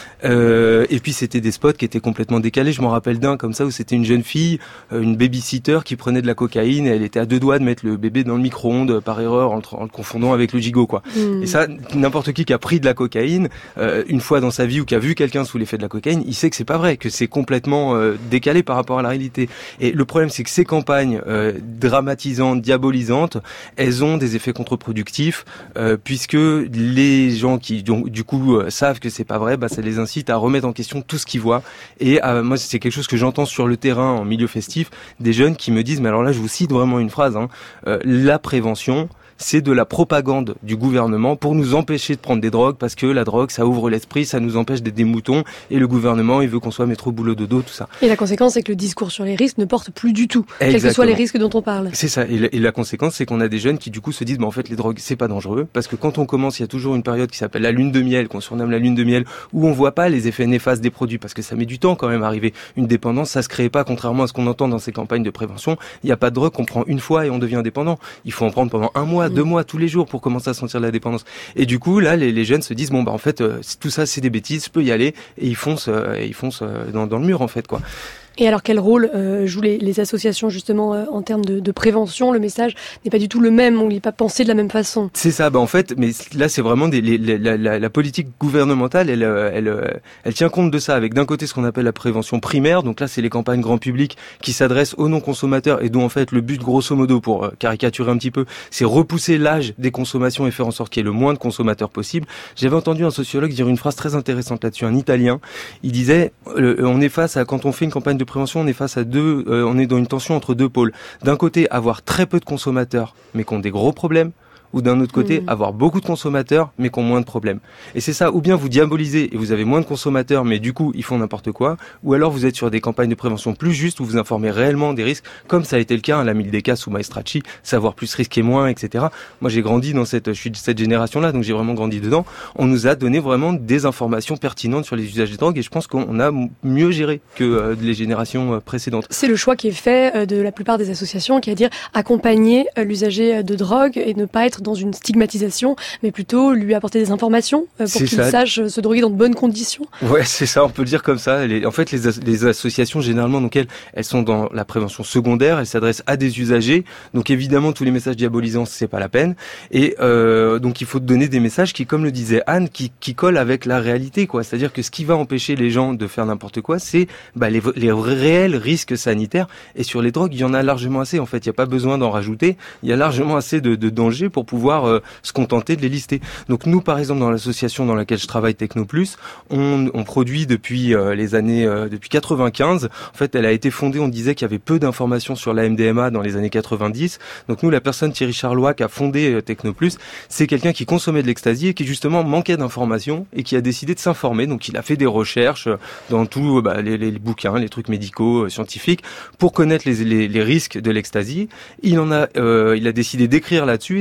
Et puis c'était des spots qui étaient complètement décalés. Je m'en rappelle d'un comme ça où c'était une jeune fille, une babysitter qui prenait de la cocaïne, et elle était à 2 doigts de mettre le bébé dans le micro-ondes par erreur en le confondant avec le gigot, quoi. Et ça, n'importe qui a pris de la cocaïne une fois dans sa vie ou qui a vu quelqu'un sous l'effet de la cocaïne, il sait que c'est pas vrai, que c'est complètement décalé par rapport à la réalité. Et le problème, c'est que ces campagnes dramatisantes, diabolisantes, elles ont des effets contre-productifs puisque les gens qui du coup savent que c'est pas vrai, ça les incite à remettre en question tout ce qu'ils voient. Et moi, c'est quelque chose que j'entends sur le terrain en milieu festif, des jeunes qui me disent, mais alors là, je vous cite vraiment une phrase, la prévention, c'est de la propagande du gouvernement pour nous empêcher de prendre des drogues, parce que la drogue, ça ouvre l'esprit, ça nous empêche d'être des moutons, et le gouvernement, il veut qu'on soit métro boulot dodo, tout ça. Et la conséquence, c'est que le discours sur les risques ne porte plus du tout, Exactement. quels que soient les risques dont on parle. C'est ça, et la conséquence, c'est qu'on a des jeunes qui du coup se disent, en fait, les drogues, c'est pas dangereux, parce que quand on commence, il y a toujours une période qui s'appelle la lune de miel, qu'on surnomme la lune de miel, où on voit pas les effets néfastes des produits, parce que ça met du temps quand même à arriver. Une dépendance, ça se crée pas, contrairement à ce qu'on entend dans ces campagnes de prévention. Il n'y a pas de drogue qu'on prend une fois et on devient dépendant. Il faut en prendre pendant 1 mois, 2 mois, tous les jours, pour commencer à sentir la dépendance. Et du coup, là, les jeunes se disent, en fait, tout ça, c'est des bêtises, je peux y aller, et ils foncent dans le mur, en fait, quoi. Et alors, quel rôle jouent les associations, justement, en termes de prévention ? Le message n'est pas du tout le même, on n'est pas pensé de la même façon. C'est ça, en fait, mais là, c'est vraiment la politique gouvernementale, elle tient compte de ça, avec d'un côté ce qu'on appelle la prévention primaire, donc là, c'est les campagnes grand public qui s'adressent aux non-consommateurs, et dont, en fait, le but, grosso modo, pour caricaturer un petit peu, c'est repousser l'âge des consommations et faire en sorte qu'il y ait le moins de consommateurs possible. J'avais entendu un sociologue dire une phrase très intéressante là-dessus, un Italien. Il disait, on est face à, quand on fait une campagne de prévention, on est face à on est dans une tension entre 2 pôles. D'un côté, avoir très peu de consommateurs, mais qui ont des gros problèmes, ou d'un autre côté, avoir beaucoup de consommateurs, mais qui ont moins de problèmes. Et c'est ça, ou bien vous diabolisez et vous avez moins de consommateurs, mais du coup, ils font n'importe quoi, ou alors vous êtes sur des campagnes de prévention plus justes, où vous informez réellement des risques, comme ça a été le cas à la MILDECA sous Maestracci, savoir plus risquer moins, etc. Moi, j'ai grandi je suis de cette génération-là, donc j'ai vraiment grandi dedans. On nous a donné vraiment des informations pertinentes sur les usages des drogues, et je pense qu'on a mieux géré que les générations précédentes. C'est le choix qui est fait de la plupart des associations, qui est à dire accompagner l'usager de drogue et ne pas être dans une stigmatisation, mais plutôt lui apporter des informations pour qu'il sache se droguer dans de bonnes conditions. Ouais, c'est ça, on peut le dire comme ça. En fait, les associations, généralement, donc elles sont dans la prévention secondaire, elles s'adressent à des usagers, donc évidemment, tous les messages diabolisants, c'est pas la peine, et donc il faut donner des messages qui, comme le disait Anne, qui collent avec la réalité, quoi. C'est-à-dire que ce qui va empêcher les gens de faire n'importe quoi, c'est les réels risques sanitaires, et sur les drogues, il y en a largement assez, en fait, il n'y a pas besoin d'en rajouter, il y a largement assez de dangers pour pouvoir se contenter de les lister. Donc nous, par exemple, dans l'association dans laquelle je travaille, Technoplus, on produit depuis depuis 95. En fait, elle a été fondée, on disait qu'il y avait peu d'informations sur la MDMA dans les années 90. Donc nous, la personne Thierry Charlois qui a fondé Technoplus, c'est quelqu'un qui consommait de l'ecstasy et qui justement manquait d'informations et qui a décidé de s'informer. Donc il a fait des recherches dans tous les bouquins, les trucs médicaux, scientifiques, pour connaître les risques de l'ecstasy. Il a décidé d'écrire là-dessus et de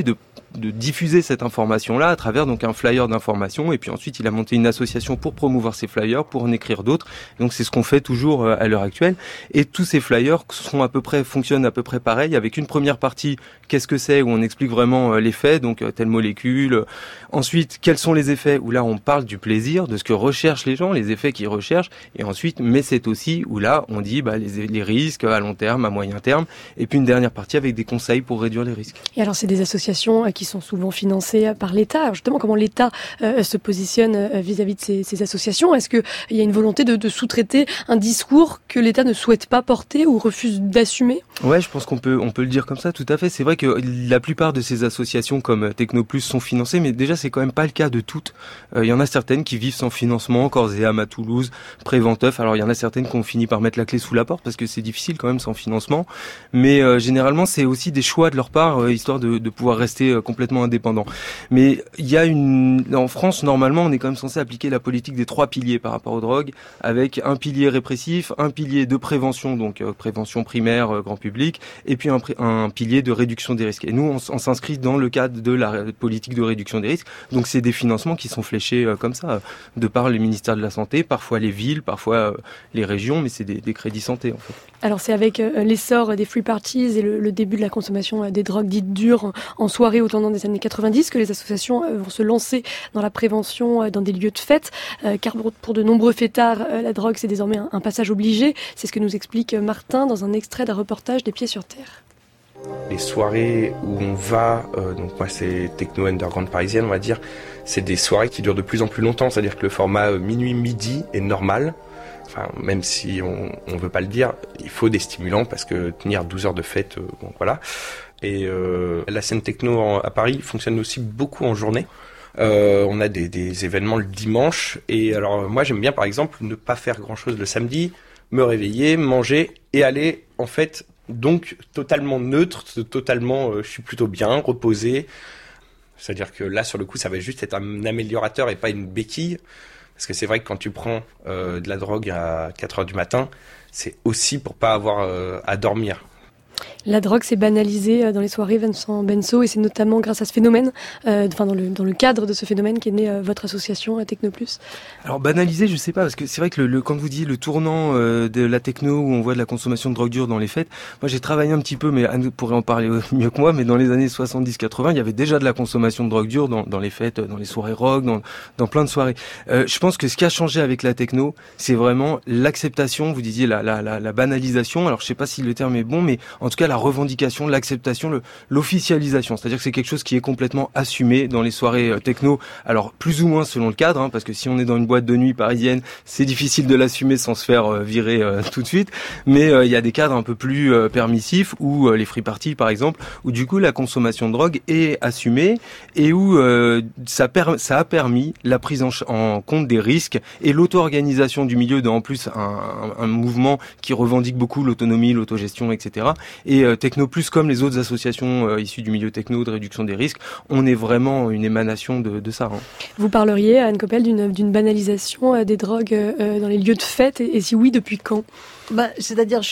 diffuser cette information-là à travers donc un flyer d'information. Et puis ensuite, il a monté une association pour promouvoir ces flyers, pour en écrire d'autres. Donc c'est ce qu'on fait toujours à l'heure actuelle. Et tous ces flyers fonctionnent à peu près pareil, avec une première partie, qu'est-ce que c'est, où on explique vraiment l'effet, donc telle molécule. Ensuite, quels sont les effets, où là on parle du plaisir, de ce que recherchent les gens, les effets qu'ils recherchent. Et ensuite, mais c'est aussi où là on dit les risques à long terme, à moyen terme. Et puis une dernière partie avec des conseils pour réduire les risques. Et alors c'est des associations qui sont souvent financées par l'État. Alors justement, comment l'État se positionne vis-à-vis de ces associations? Est-ce qu'il y a une volonté de sous-traiter un discours que l'État ne souhaite pas porter ou refuse d'assumer? Ouais, je pense qu'on peut le dire comme ça, tout à fait. C'est vrai que la plupart de ces associations comme Technoplus sont financées, mais déjà c'est quand même pas le cas de toutes. Il y en a certaines qui vivent sans financement, Corps et âme à Toulouse, Préventeuf. Alors il y en a certaines qui ont fini par mettre la clé sous la porte parce que c'est difficile quand même sans financement. Mais généralement c'est aussi des choix de leur part, histoire de pouvoir rester complètement indépendant. Mais il y a en France, normalement, on est quand même censé appliquer la politique des 3 piliers par rapport aux drogues, avec un pilier répressif, un pilier de prévention, donc prévention primaire, grand public, et puis un pilier de réduction des risques. Et nous, on s'inscrit dans le cadre de la politique de réduction des risques. Donc c'est des financements qui sont fléchés comme ça, de par les ministères de la Santé, parfois les villes, parfois les régions, mais c'est des crédits santé en fait. Alors c'est avec l'essor des free parties et le début de la consommation des drogues dites dures en soirée au tournant des années 90 que les associations vont se lancer dans la prévention dans des lieux de fête, car pour de nombreux fêtards, la drogue c'est désormais un passage obligé. C'est ce que nous explique Martin dans un extrait d'un reportage des Pieds sur Terre. Les soirées où on va, donc moi c'est techno underground parisienne on va dire, c'est des soirées qui durent de plus en plus longtemps, c'est-à-dire que le format minuit-midi est normal. Enfin, même si on veut pas le dire, il faut des stimulants parce que tenir 12 heures de fête, bon voilà. Et la scène techno à Paris fonctionne aussi beaucoup en journée. On a des événements le dimanche. Et alors moi j'aime bien par exemple ne pas faire grand-chose le samedi, me réveiller, manger et aller en fait donc totalement neutre, totalement je suis plutôt bien, reposé. C'est-à-dire que là sur le coup ça va juste être un améliorateur et pas une béquille. Parce que c'est vrai que quand tu prends de la drogue à 4h du matin, c'est aussi pour pas avoir à dormir. La drogue s'est banalisée dans les soirées Vincent Benso et c'est notamment grâce à ce phénomène, dans le cadre de ce phénomène qu'est née votre association Technoplus. Alors banalisé, je sais pas, parce que c'est vrai que quand vous dites le tournant de la techno où on voit de la consommation de drogue dure dans les fêtes, moi j'ai travaillé un petit peu, mais Anne pourrait en parler mieux que moi, mais dans les années 70-80, il y avait déjà de la consommation de drogue dure dans les fêtes, dans les soirées rock, dans plein de soirées. Je pense que ce qui a changé avec la techno, c'est vraiment l'acceptation, vous disiez la banalisation, alors je sais pas si le terme est bon, mais en tout cas la revendication, l'acceptation, l'officialisation. C'est-à-dire que c'est quelque chose qui est complètement assumé dans les soirées techno. Alors plus ou moins selon le cadre, parce que si on est dans une boîte de nuit parisienne, c'est difficile de l'assumer sans se faire virer tout de suite. Mais il y a des cadres un peu plus permissifs, où les free parties par exemple, où du coup la consommation de drogue est assumée et où ça a permis la prise en compte des risques et l'auto-organisation du milieu, en plus un mouvement qui revendique beaucoup l'autonomie, l'autogestion, etc. Et Technoplus, comme les autres associations issues du milieu techno de réduction des risques, on est vraiment une émanation de ça. Vous parleriez, Anne Coppel, d'une banalisation des drogues dans les lieux de fête, et si oui, depuis quand? C'est-à-dire,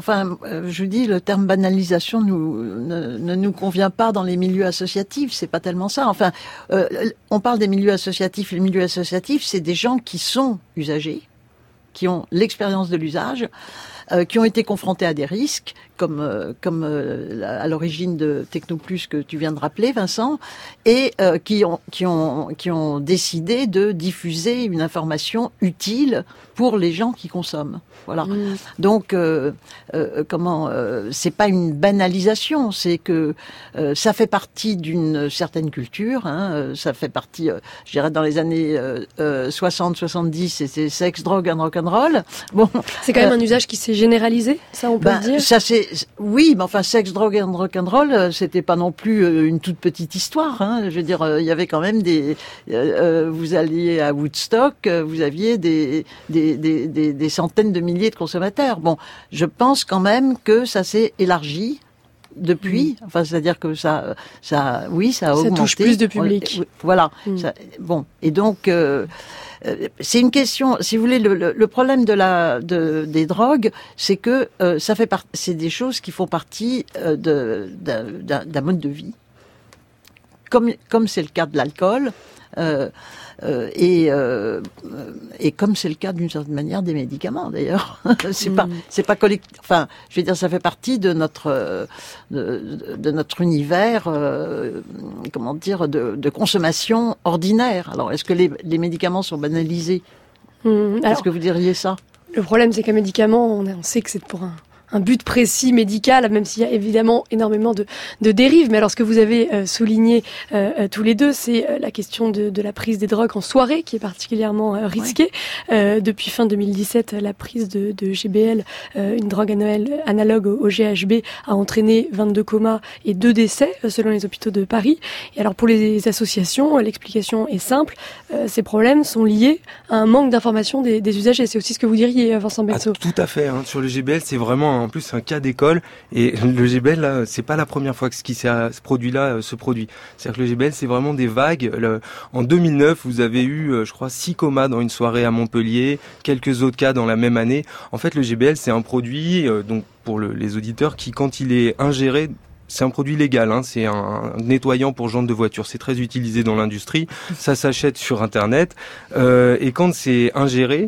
je dis, le terme banalisation ne nous convient pas dans les milieux associatifs, c'est pas tellement ça. Enfin, on parle des milieux associatifs. Les milieux associatifs, c'est des gens qui sont usagers, qui ont l'expérience de l'usage, qui ont été confrontés à des risques, comme à l'origine de Technoplus que tu viens de rappeler, Vincent, et qui ont décidé de diffuser une information utile pour les gens qui consomment. Voilà. Donc, c'est pas une banalisation, c'est que ça fait partie d'une certaine culture. Ça fait partie, je dirais, dans les années 60-70, c'était sexe, drogue, and rock'n'roll. Bon, c'est quand même un usage qui s'est généralisé, ça on peut le dire. Oui, mais enfin, sexe, drogue and rock'n'roll, c'était pas non plus une toute petite histoire. Je veux dire, il y avait quand même vous alliez à Woodstock, vous aviez des centaines de milliers de consommateurs. Bon, je pense quand même que ça s'est élargi depuis. Enfin, c'est-à-dire que ça a augmenté. Ça touche plus de public. Voilà. Bon, et donc. C'est une question, si vous voulez, le problème des drogues, c'est que c'est des choses qui font partie d'un mode de vie. comme c'est le cas de l'alcool. Et comme c'est le cas d'une certaine manière des médicaments d'ailleurs, c'est pas collectif. Enfin, je veux dire, ça fait partie de notre univers, comment dire, de consommation ordinaire. Alors, est-ce que les médicaments sont banalisés? Est-ce que vous diriez ça? Le problème, c'est qu'un médicament, on sait que c'est pour un but précis médical, même s'il y a évidemment énormément de dérives. Mais alors, ce que vous avez souligné tous les deux, c'est la question de la prise des drogues en soirée, qui est particulièrement risquée. Depuis fin 2017, la prise de GBL, une drogue analogue au GHB, a entraîné 22 comas et 2 décès, selon les hôpitaux de Paris. Et alors, pour les associations, l'explication est simple. Ces problèmes sont liés à un manque d'information des usagers. C'est aussi ce que vous diriez, Vincent Benso. Tout à fait. Sur le GBL, c'est vraiment en plus un cas d'école, et le GBL là, c'est pas la première fois que ce produit-là se produit. C'est-à-dire que le GBL, c'est vraiment des vagues. En 2009, vous avez eu, je crois, 6 comas dans une soirée à Montpellier, quelques autres cas dans la même année. En fait, le GBL, c'est un produit, donc pour les auditeurs, qui, quand il est ingéré, c'est un produit légal, c'est un nettoyant pour jantes de voiture. C'est très utilisé dans l'industrie. Ça s'achète sur Internet. Et quand c'est ingéré,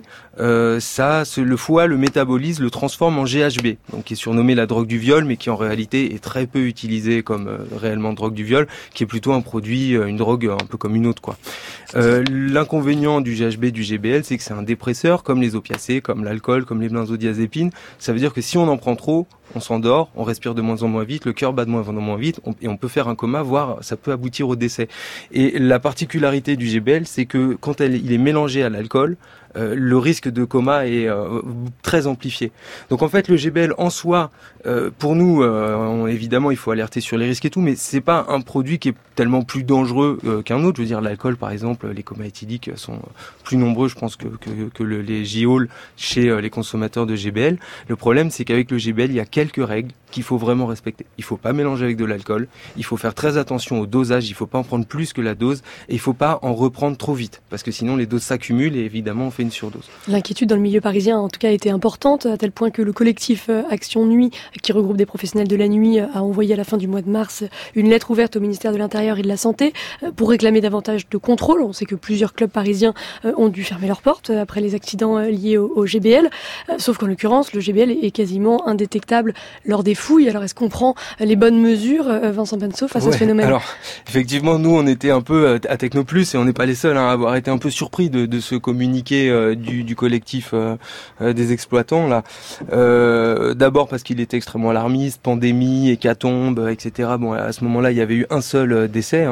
le foie le métabolise, le transforme en GHB, donc qui est surnommé la drogue du viol, mais qui en réalité est très peu utilisé comme réellement drogue du viol, qui est plutôt un produit, une drogue un peu comme une autre, quoi. L'inconvénient du GHB, du GBL, c'est que c'est un dépresseur, comme les opiacés, comme l'alcool, comme les benzodiazépines. Ça veut dire que si on en prend trop, on s'endort, on respire de moins en moins vite, le cœur bat de moins en moins vite, et on peut faire un coma, voire ça peut aboutir au décès. Et la particularité du GBL, c'est que quand il est mélangé à l'alcool, le risque de coma est très amplifié. Donc en fait, le GBL en soi, pour nous, évidemment, il faut alerter sur les risques et tout, mais c'est pas un produit qui est tellement plus dangereux qu'un autre. Je veux dire, l'alcool, par exemple, les comas éthyliques sont plus nombreux, je pense, que les JOL chez les consommateurs de GBL. Le problème, c'est qu'avec le GBL, il y a quelques règles qu'il faut vraiment respecter. Il faut pas mélanger avec de l'alcool, il faut faire très attention au dosage, il faut pas en prendre plus que la dose, et il faut pas en reprendre trop vite, parce que sinon les doses s'accumulent et évidemment on fait une surdose. L'inquiétude dans le milieu parisien, en tout cas, a été importante, à tel point que le collectif Action Nuit, qui regroupe des professionnels de la nuit, a envoyé à la fin du mois de mars une lettre ouverte au ministère de l'Intérieur et de la Santé pour réclamer davantage de contrôle. On sait que plusieurs clubs parisiens ont dû fermer leurs portes après les accidents liés au GBL, sauf qu'en l'occurrence, le GBL est quasiment indétectable lors des fouilles. Alors, est-ce qu'on prend les bonnes mesures, Vincent Benso, face à ce phénomène? Alors, effectivement, nous, on était un peu à Technoplus, et on n'est pas les seuls à avoir été un peu surpris de ce communiqué du collectif des exploitants là. D'abord parce qu'il était extrêmement alarmiste, pandémie, hécatombe, etc. Bon, à ce moment-là, il y avait eu un seul décès.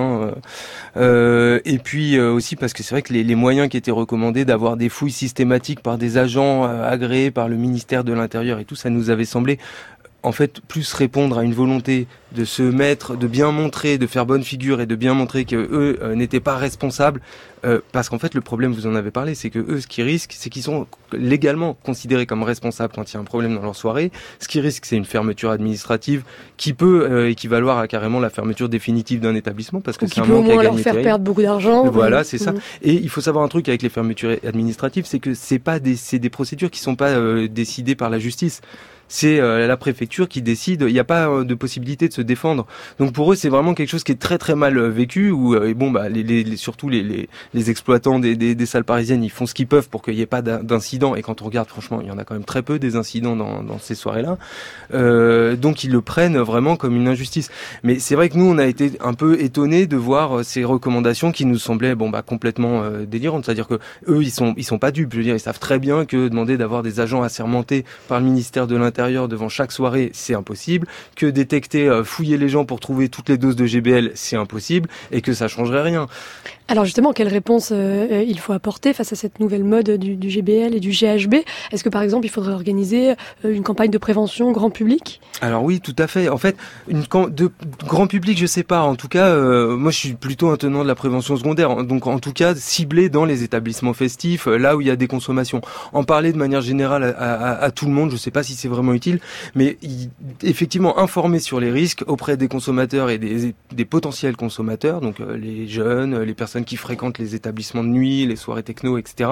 Et puis aussi parce que c'est vrai que les moyens qui étaient recommandés d'avoir des fouilles systématiques par des agents agréés par le ministère de l'Intérieur et tout, ça nous avait semblé en fait plus répondre à une volonté de se mettre, de bien montrer, de faire bonne figure et de bien montrer que eux n'étaient pas responsables, parce qu'en fait le problème, vous en avez parlé, c'est que eux, ce qu'ils risquent, c'est qu'ils sont légalement considérés comme responsables quand il y a un problème dans leur soirée. Ce qu'ils risquent, c'est une fermeture administrative qui peut équivaloir à carrément la fermeture définitive d'un établissement, parce que c'est un manque à gagner. Qui peut au moins leur faire perdre beaucoup d'argent. Voilà, c'est ça. Et il faut savoir un truc avec les fermetures administratives, c'est que c'est des procédures qui sont pas décidées par la justice. C'est la préfecture qui décide. Il n'y a pas de possibilité de se défendre. Donc pour eux, c'est vraiment quelque chose qui est très très mal vécu. Où surtout les exploitants des salles parisiennes, ils font ce qu'ils peuvent pour qu'il n'y ait pas d'incidents. Et quand on regarde, franchement, il y en a quand même très peu des incidents dans ces soirées-là. Donc ils le prennent vraiment comme une injustice. Mais c'est vrai que nous, on a été un peu étonnés de voir ces recommandations qui nous semblaient complètement délirantes. C'est-à-dire que eux, ils sont pas dupes. Je veux dire, ils savent très bien que demander d'avoir des agents assermentés par le ministère de l'Intérieur devant chaque soirée, c'est impossible, que détecter, fouiller les gens pour trouver toutes les doses de GBL, c'est impossible, et que ça changerait rien. Alors justement, quelle réponse il faut apporter face à cette nouvelle mode du GBL et du GHB? Est-ce que par exemple, il faudrait organiser une campagne de prévention grand public? Alors oui, tout à fait. En fait, de grand public, je sais pas. En tout cas, moi je suis plutôt un tenant de la prévention secondaire. Donc en tout cas, ciblée dans les établissements festifs, là où il y a des consommations. En parler de manière générale à tout le monde, je sais pas si c'est vraiment vachement utile. Mais effectivement, informer sur les risques auprès des consommateurs et des potentiels consommateurs, donc les jeunes, les personnes qui fréquentent les établissements de nuit, les soirées techno, etc.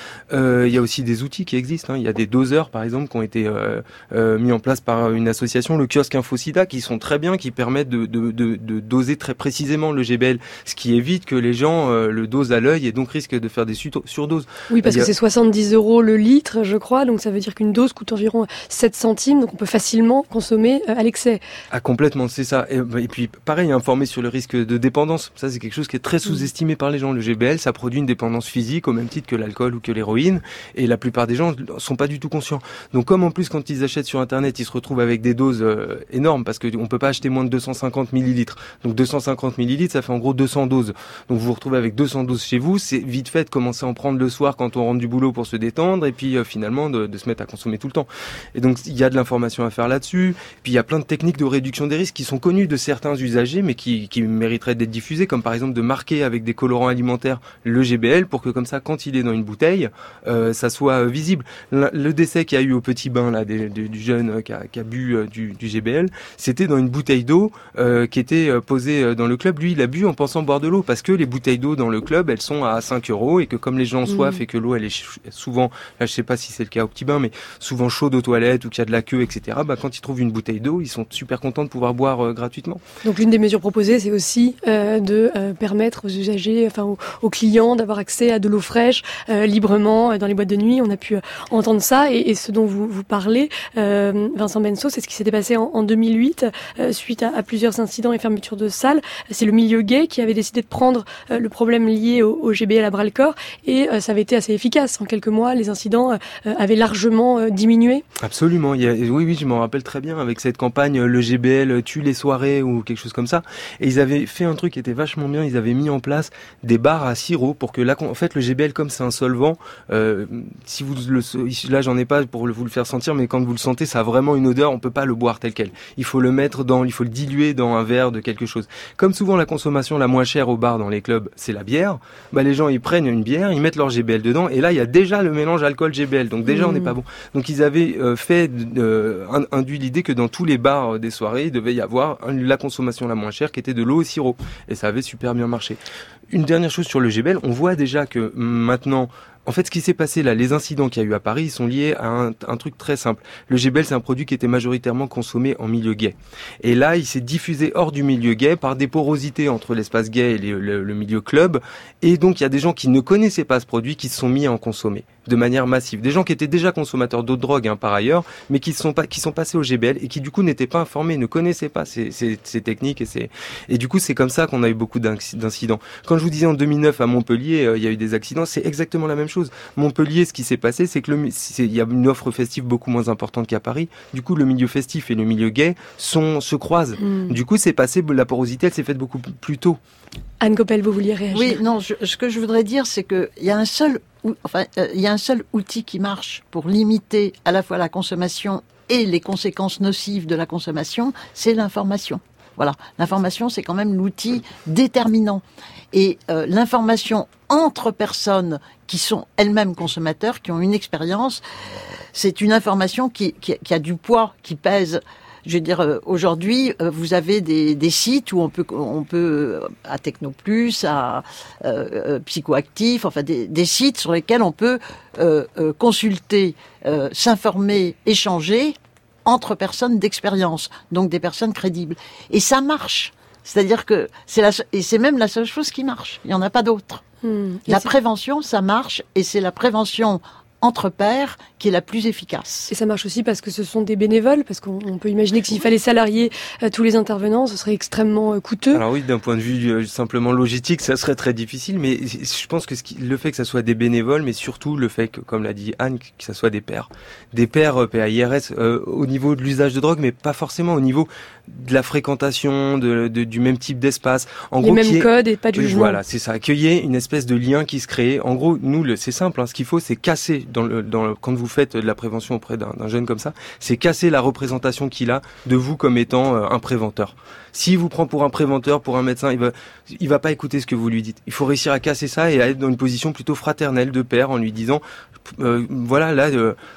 Il y a aussi des outils qui existent. Il y a des doseurs, par exemple, qui ont été mis en place par une association, le kiosque InfoSida, qui sont très bien, qui permettent de doser très précisément le GBL, ce qui évite que les gens le dosent à l'œil et donc risquent de faire des surdoses. Oui, parce que c'est 70 € le litre, je crois, donc ça veut dire qu'une dose coûte environ 7 centimes, donc on peut facilement consommer à l'excès. Ah, complètement, c'est ça. Et puis, pareil, informer sur le risque de dépendance. Ça, c'est quelque chose qui est très sous-estimé par les gens. Le GBL, ça produit une dépendance physique au même titre que l'alcool ou que l'héroïne, et la plupart des gens sont pas du tout conscients. Donc, comme en plus, quand ils achètent sur Internet, ils se retrouvent avec des doses énormes, parce qu'on peut pas acheter moins de 250 millilitres. Donc, 250 millilitres, ça fait en gros 200 doses. Donc, vous vous retrouvez avec 200 doses chez vous. C'est vite fait de commencer à en prendre le soir quand on rentre du boulot pour se détendre, et puis finalement de se mettre à consommer tout le temps. Et donc, il y a de l'information à faire là-dessus. Puis, il y a plein de techniques de réduction des risques qui sont connues de certains usagers, mais qui mériteraient d'être diffusées, comme par exemple de marquer avec des colorants alimentaires le GBL, pour que comme ça, quand il est dans une bouteille, ça soit visible. Le décès qu'il y a eu au petit bain là, du jeune qui a bu du GBL, c'était dans une bouteille d'eau qui était posée dans le club. Lui, il a bu en pensant boire de l'eau, parce que les bouteilles d'eau dans le club, elles sont à 5 €, et que comme les gens ont soif et que l'eau, elle est souvent, là je sais pas si c'est le cas au petit bain, mais souvent chaude aux toilettes ou qu'il y a de la queue, etc. Quand ils trouvent une bouteille d'eau, ils sont super contents de pouvoir boire gratuitement. Donc l'une des mesures proposées, c'est aussi de permettre aux usagers, enfin aux clients, d'avoir accès à de l'eau fraîche librement dans les boîtes de nuit. On a pu entendre ça, et ce dont vous parlez, Vincent Benso, c'est ce qui s'était passé en 2008 suite à plusieurs incidents et fermetures de salles. C'est le milieu gay qui avait décidé de prendre le problème lié au GBL à bras-le-corps, et ça avait été assez efficace. En quelques mois, les incidents avaient largement diminué. Absolument. Oui, je m'en rappelle très bien, avec cette campagne le GBL tue les soirées ou quelque chose comme ça. Et ils avaient fait un truc qui était vachement bien. Ils avaient mis en place des barres à sirop pour que en fait, le GBL, comme c'est un solvant, si vous là, j'en ai pas pour vous le faire sentir, mais quand vous le sentez, ça a vraiment une odeur. On peut pas le boire tel quel. Il faut le diluer dans un verre de quelque chose. Comme souvent, la consommation la moins chère au bar dans les clubs, c'est la bière. Les gens, ils prennent une bière, ils mettent leur GBL dedans, et là, il y a déjà le mélange alcool-GBL. Donc déjà, on n'est pas bon. Donc ils avaient induit l'idée que dans tous les bars des soirées, il devait y avoir la consommation la moins chère, qui était de l'eau au sirop. Et ça avait super bien marché. Une dernière chose sur le GBL, on voit déjà que maintenant, en fait, ce qui s'est passé là, les incidents qu'il y a eu à Paris, ils sont liés à un truc très simple. Le GBL, c'est un produit qui était majoritairement consommé en milieu gay. Et là, il s'est diffusé hors du milieu gay par des porosités entre l'espace gay et le milieu club. Et donc, il y a des gens qui ne connaissaient pas ce produit qui se sont mis à en consommer de manière massive. Des gens qui étaient déjà consommateurs d'autres drogues, par ailleurs, mais qui sont passés au GBL et qui, du coup, n'étaient pas informés, ne connaissaient pas ces techniques. Et du coup, c'est comme ça qu'on a eu beaucoup d'incidents. Quand je vous disais en 2009 à Montpellier, il y a eu des accidents, c'est exactement la même chose. Montpellier, ce qui s'est passé, c'est que il y a une offre festive beaucoup moins importante qu'à Paris. Du coup, le milieu festif et le milieu gay se croisent. Du coup, c'est passé, la porosité, elle s'est faite beaucoup plus tôt. Anne Coppel, vous vouliez réagir? Oui, non, ce que je voudrais dire, c'est qu'il y a un seul outil qui marche pour limiter à la fois la consommation et les conséquences nocives de la consommation, c'est l'information. Voilà, l'information, c'est quand même l'outil déterminant. Et l'information entre personnes qui sont elles-mêmes consommateurs, qui ont une expérience, c'est une information qui a du poids, qui pèse. Je veux dire, aujourd'hui, vous avez des sites où on peut à Technoplus, à Psychoactif, enfin des sites sur lesquels on peut consulter, s'informer, échanger entre personnes d'expérience, donc des personnes crédibles. Et ça marche. C'est-à-dire que c'est même la seule chose qui marche. Il n'y en a pas d'autre. La prévention, ça marche, et c'est la prévention entre pairs qui est la plus efficace. Et ça marche aussi parce que ce sont des bénévoles, parce qu'on peut imaginer que s'il fallait salarier tous les intervenants, ce serait extrêmement coûteux. Alors oui, d'un point de vue simplement logistique, ça serait très difficile, mais je pense que le fait que ça soit des bénévoles, mais surtout le fait que, comme l'a dit Anne, que ça soit des pairs PAIRS au niveau de l'usage de drogue, mais pas forcément au niveau de la fréquentation, du même type d'espace. En gros, mêmes codes et pas de jugement. Voilà, c'est ça. Qu'il y ait une espèce de lien qui se crée. En gros, nous, c'est simple. Ce qu'il faut, c'est casser quand vous faites de la prévention auprès d'un jeune comme ça, c'est casser la représentation qu'il a de vous comme étant un préventeur. S'il vous prend pour un préventeur, pour un médecin, il va pas écouter ce que vous lui dites. Il faut réussir à casser ça et à être dans une position plutôt fraternelle de père en lui disant, voilà, là,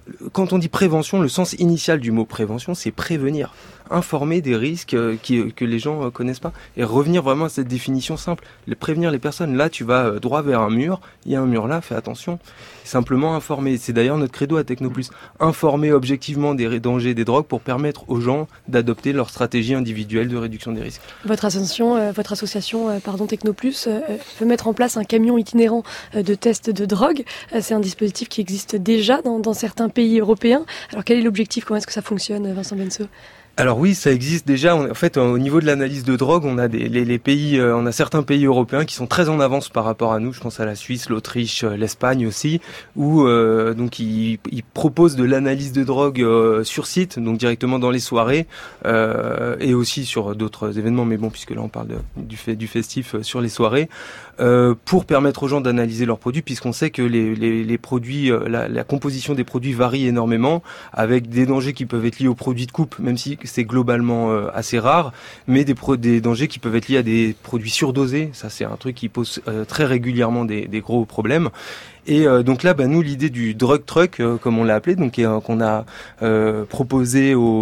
quand on dit prévention, le sens initial du mot prévention, c'est prévenir, informer des risques que les gens connaissent pas, et revenir vraiment à cette définition simple, prévenir les personnes. Là, tu vas droit vers un mur, il y a un mur là, fais attention. Simplement informer. C'est d'ailleurs notre credo à Technoplus. Informer objectivement des dangers des drogues pour permettre aux gens d'adopter leur stratégie individuelle de réduction des risques. Votre association Technoplus peut mettre en place un camion itinérant de tests de drogue. C'est un dispositif qui existe déjà dans certains pays européens. Alors quel est l'objectif? Comment est-ce que ça fonctionne, Vincent Benso? Alors oui, ça existe déjà. En fait, au niveau de l'analyse de drogue, on a les pays, on a certains pays européens qui sont très en avance par rapport à nous. Je pense à la Suisse, l'Autriche, l'Espagne aussi, où donc ils proposent de l'analyse de drogue sur site, donc directement dans les soirées, et aussi sur d'autres événements. Mais bon, puisque là on parle du festif sur les soirées, pour permettre aux gens d'analyser leurs produits, puisqu'on sait que les produits, la composition des produits varie énormément, avec des dangers qui peuvent être liés aux produits de coupe, même si c'est globalement assez rare, mais des dangers qui peuvent être liés à des produits surdosés. Ça, c'est un truc qui pose très régulièrement des gros problèmes. Et donc là, nous, l'idée du drug truck, comme on l'a appelé, donc qu'on a proposé au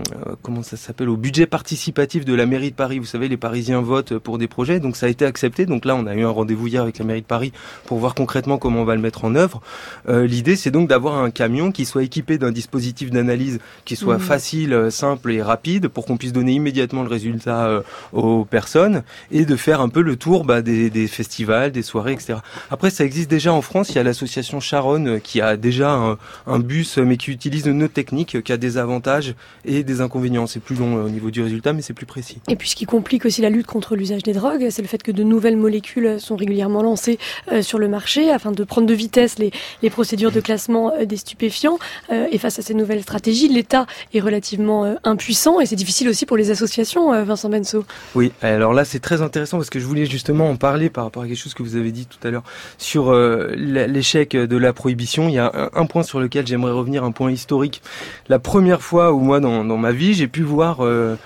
budget participatif de la mairie de Paris. Vous savez, les Parisiens votent pour des projets, donc ça a été accepté. Donc là, on a eu un rendez-vous hier avec la mairie de Paris pour voir concrètement comment on va le mettre en œuvre. L'idée, c'est donc d'avoir un camion qui soit équipé d'un dispositif d'analyse qui soit facile, simple et rapide, pour qu'on puisse donner immédiatement le résultat aux personnes, et de faire un peu le tour des festivals, des soirées, etc. Après, ça existe déjà en France. Il y a l'association Charonne qui a déjà un bus, mais qui utilise une autre technique qui a des avantages et des inconvénients. C'est plus long au niveau du résultat, mais c'est plus précis. Et puis ce qui complique aussi la lutte contre l'usage des drogues, c'est le fait que de nouvelles molécules sont régulièrement lancées sur le marché afin de prendre de vitesse les procédures de classement des stupéfiants. Et face à ces nouvelles stratégies, l'État est relativement impuissant, et c'est difficile aussi pour les associations, Vincent Benso. Oui, alors là c'est très intéressant parce que je voulais justement en parler par rapport à quelque chose que vous avez dit tout à l'heure sur l'échec de la prohibition. Il y a un point sur lequel j'aimerais revenir, un point historique. La première fois où moi, dans ma vie, j'ai pu voir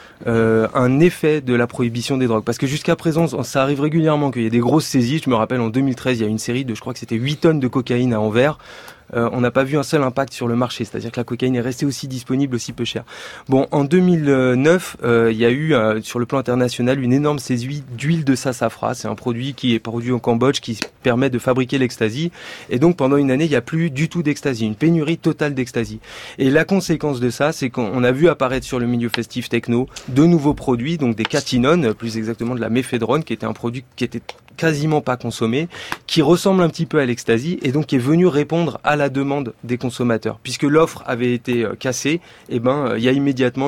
un effet de la prohibition des drogues. Parce que jusqu'à présent, ça arrive régulièrement qu'il y ait des grosses saisies. Je me rappelle, en 2013, il y a une série de, je crois que c'était 8 tonnes de cocaïne à Anvers. On n'a pas vu un seul impact sur le marché, c'est-à-dire que la cocaïne est restée aussi disponible, aussi peu chère. Bon, en 2009, il y a eu sur le plan international une énorme saisie d'huile de sassafras. C'est un produit qui est produit au Cambodge, qui permet de fabriquer l'ecstasy. Et donc pendant une année, il n'y a plus du tout d'ecstasy, une pénurie totale d'ecstasy. Et la conséquence de ça, c'est qu'on a vu apparaître sur le milieu festif techno de nouveaux produits, donc des catinones, plus exactement de la méphédrone, qui était un produit qui était quasiment pas consommé, qui ressemble un petit peu à l'ecstasy, et donc qui est venu répondre à la demande des consommateurs. Puisque l'offre avait été cassée, il y a immédiatement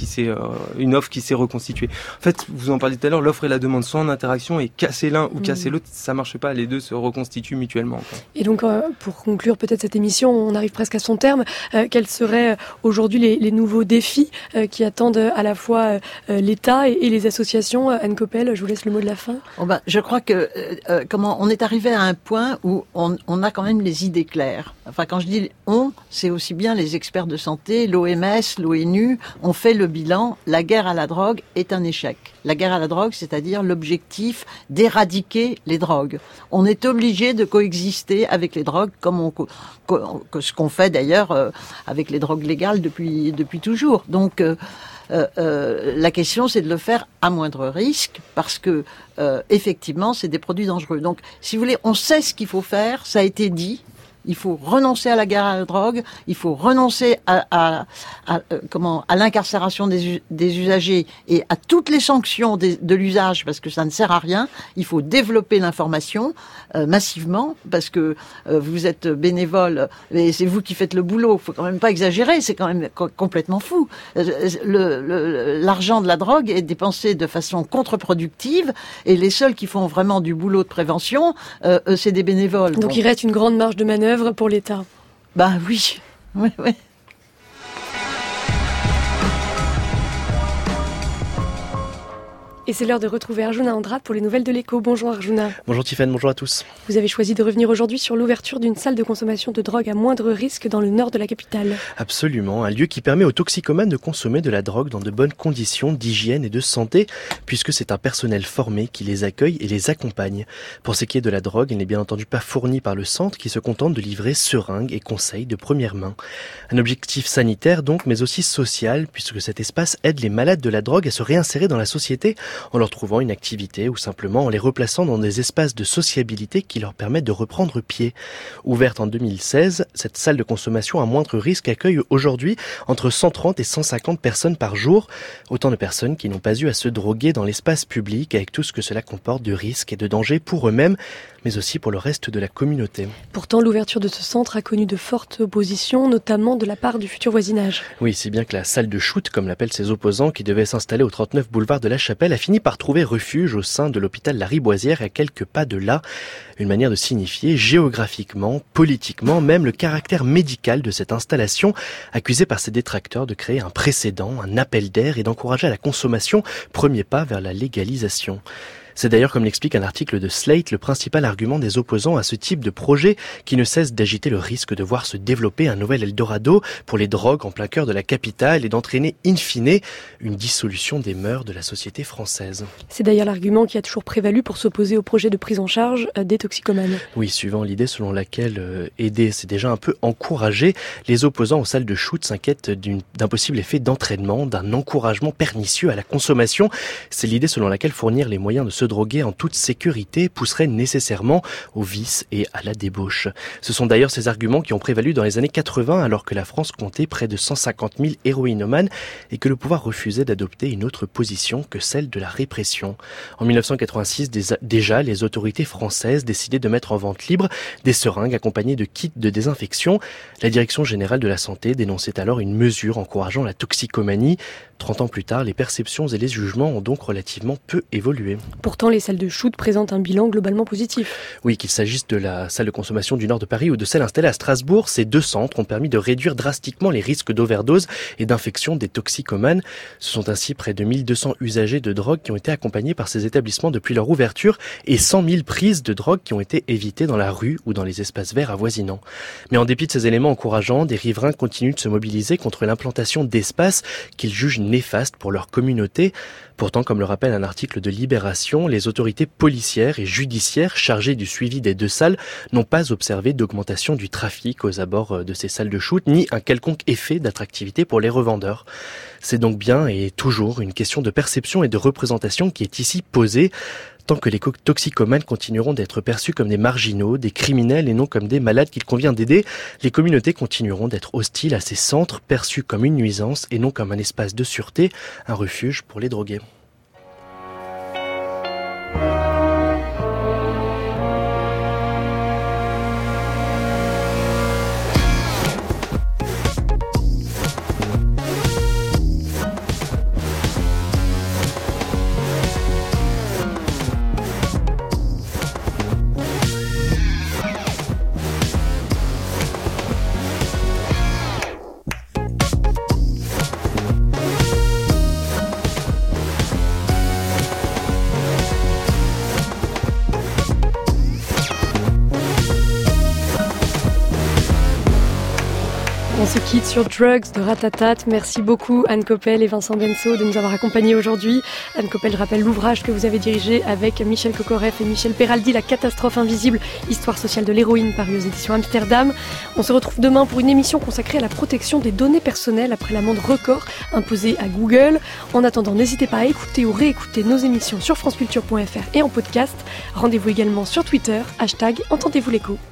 une offre qui s'est reconstituée. En fait, vous en parliez tout à l'heure, l'offre et la demande sont en interaction, et casser l'un ou casser l'autre, ça marche pas, les deux se reconstituent mutuellement. Et donc, pour conclure peut-être cette émission, on arrive presque à son terme. Quels seraient aujourd'hui les nouveaux défis qui attendent à la fois l'État et les associations? Anne Coppel, je vous laisse le mot de la fin. Je crois que on est arrivé à un point où on a quand même les idées claires. Enfin, quand je dis on, c'est aussi bien les experts de santé, l'OMS, l'ONU, on fait le bilan. La guerre à la drogue est un échec. La guerre à la drogue, c'est-à-dire l'objectif d'éradiquer les drogues. On est obligé de coexister avec les drogues, comme ce qu'on fait d'ailleurs avec les drogues légales depuis toujours. Donc la question, c'est de le faire à moindre risque, parce que effectivement, c'est des produits dangereux. Donc, si vous voulez, on sait ce qu'il faut faire, ça a été dit. Il faut renoncer à la guerre à la drogue, il faut renoncer à l'incarcération des usagers et à toutes les sanctions de l'usage, parce que ça ne sert à rien. Il faut développer l'information massivement, parce que vous êtes bénévole et c'est vous qui faites le boulot. Il faut quand même pas exagérer, c'est quand même complètement fou. L'argent de la drogue est dépensé de façon contre-productive, et les seuls qui font vraiment du boulot de prévention, c'est des bénévoles. Donc il reste une grande marge de manœuvre pour l'État. Oui. Oui. Et c'est l'heure de retrouver Arjuna Andrade pour les nouvelles de l'écho. Bonjour Arjuna. Bonjour Tiffaine, bonjour à tous. Vous avez choisi de revenir aujourd'hui sur l'ouverture d'une salle de consommation de drogue à moindre risque dans le nord de la capitale. Absolument, un lieu qui permet aux toxicomanes de consommer de la drogue dans de bonnes conditions d'hygiène et de santé, puisque c'est un personnel formé qui les accueille et les accompagne. Pour ce qui est de la drogue, elle n'est bien entendu pas fournie par le centre qui se contente de livrer seringues et conseils de première main. Un objectif sanitaire donc, mais aussi social, puisque cet espace aide les malades de la drogue à se réinsérer dans la société en leur trouvant une activité ou simplement en les replaçant dans des espaces de sociabilité qui leur permettent de reprendre pied. Ouverte en 2016, cette salle de consommation à moindre risque accueille aujourd'hui entre 130 et 150 personnes par jour. Autant de personnes qui n'ont pas eu à se droguer dans l'espace public avec tout ce que cela comporte de risques et de dangers pour eux-mêmes, mais aussi pour le reste de la communauté. Pourtant, l'ouverture de ce centre a connu de fortes oppositions, notamment de la part du futur voisinage. Oui, si bien que la salle de shoot, comme l'appellent ses opposants, qui devait s'installer au 39 boulevard de la Chapelle, a fini par trouver refuge au sein de l'hôpital Lariboisière à quelques pas de là. Une manière de signifier géographiquement, politiquement, même le caractère médical de cette installation, accusée par ses détracteurs de créer un précédent, un appel d'air et d'encourager à la consommation, premier pas vers la légalisation. C'est d'ailleurs, comme l'explique un article de Slate, le principal argument des opposants à ce type de projet qui ne cesse d'agiter le risque de voir se développer un nouvel Eldorado pour les drogues en plein cœur de la capitale et d'entraîner in fine une dissolution des mœurs de la société française. C'est d'ailleurs l'argument qui a toujours prévalu pour s'opposer au projet de prise en charge des toxicomanes. Oui, suivant l'idée selon laquelle aider c'est déjà un peu encouragé, les opposants aux salles de shoot s'inquiètent d'un possible effet d'entraînement, d'un encouragement pernicieux à la consommation. C'est l'idée selon laquelle fournir les moyens de se droguer en toute sécurité pousserait nécessairement au vice et à la débauche. Ce sont d'ailleurs ces arguments qui ont prévalu dans les années 80 alors que la France comptait près de 150 000 héroïnomanes et que le pouvoir refusait d'adopter une autre position que celle de la répression. En 1986, déjà, les autorités françaises décidaient de mettre en vente libre des seringues accompagnées de kits de désinfection. La Direction générale de la santé dénonçait alors une mesure encourageant la toxicomanie. 30 ans plus tard, les perceptions et les jugements ont donc relativement peu évolué. Pourtant, les salles de shoot présentent un bilan globalement positif. Oui, qu'il s'agisse de la salle de consommation du nord de Paris ou de celle installée à Strasbourg, ces deux centres ont permis de réduire drastiquement les risques d'overdose et d'infection des toxicomanes. Ce sont ainsi près de 1200 usagers de drogue qui ont été accompagnés par ces établissements depuis leur ouverture et 100 000 prises de drogue qui ont été évitées dans la rue ou dans les espaces verts avoisinants. Mais en dépit de ces éléments encourageants, des riverains continuent de se mobiliser contre l'implantation d'espaces qu'ils jugent néfastes pour leur communauté. Pourtant, comme le rappelle un article de Libération, les autorités policières et judiciaires chargées du suivi des deux salles n'ont pas observé d'augmentation du trafic aux abords de ces salles de shoot, ni un quelconque effet d'attractivité pour les revendeurs. C'est donc bien et toujours une question de perception et de représentation qui est ici posée. Tant que les toxicomanes continueront d'être perçus comme des marginaux, des criminels et non comme des malades qu'il convient d'aider, les communautés continueront d'être hostiles à ces centres perçus comme une nuisance et non comme un espace de sûreté, un refuge pour les drogués. On se quitte sur Drugs de Ratatat. Merci beaucoup Anne Coppel et Vincent Benso de nous avoir accompagnés aujourd'hui. Anne Coppel rappelle l'ouvrage que vous avez dirigé avec Michel Kokoreff et Michel Peraldi, La catastrophe invisible, histoire sociale de l'héroïne, paru aux éditions Amsterdam. On se retrouve demain pour une émission consacrée à la protection des données personnelles après l'amende record imposée à Google. En attendant, n'hésitez pas à écouter ou réécouter nos émissions sur franceculture.fr et en podcast. Rendez-vous également sur Twitter, #Entendez-vous l'écho.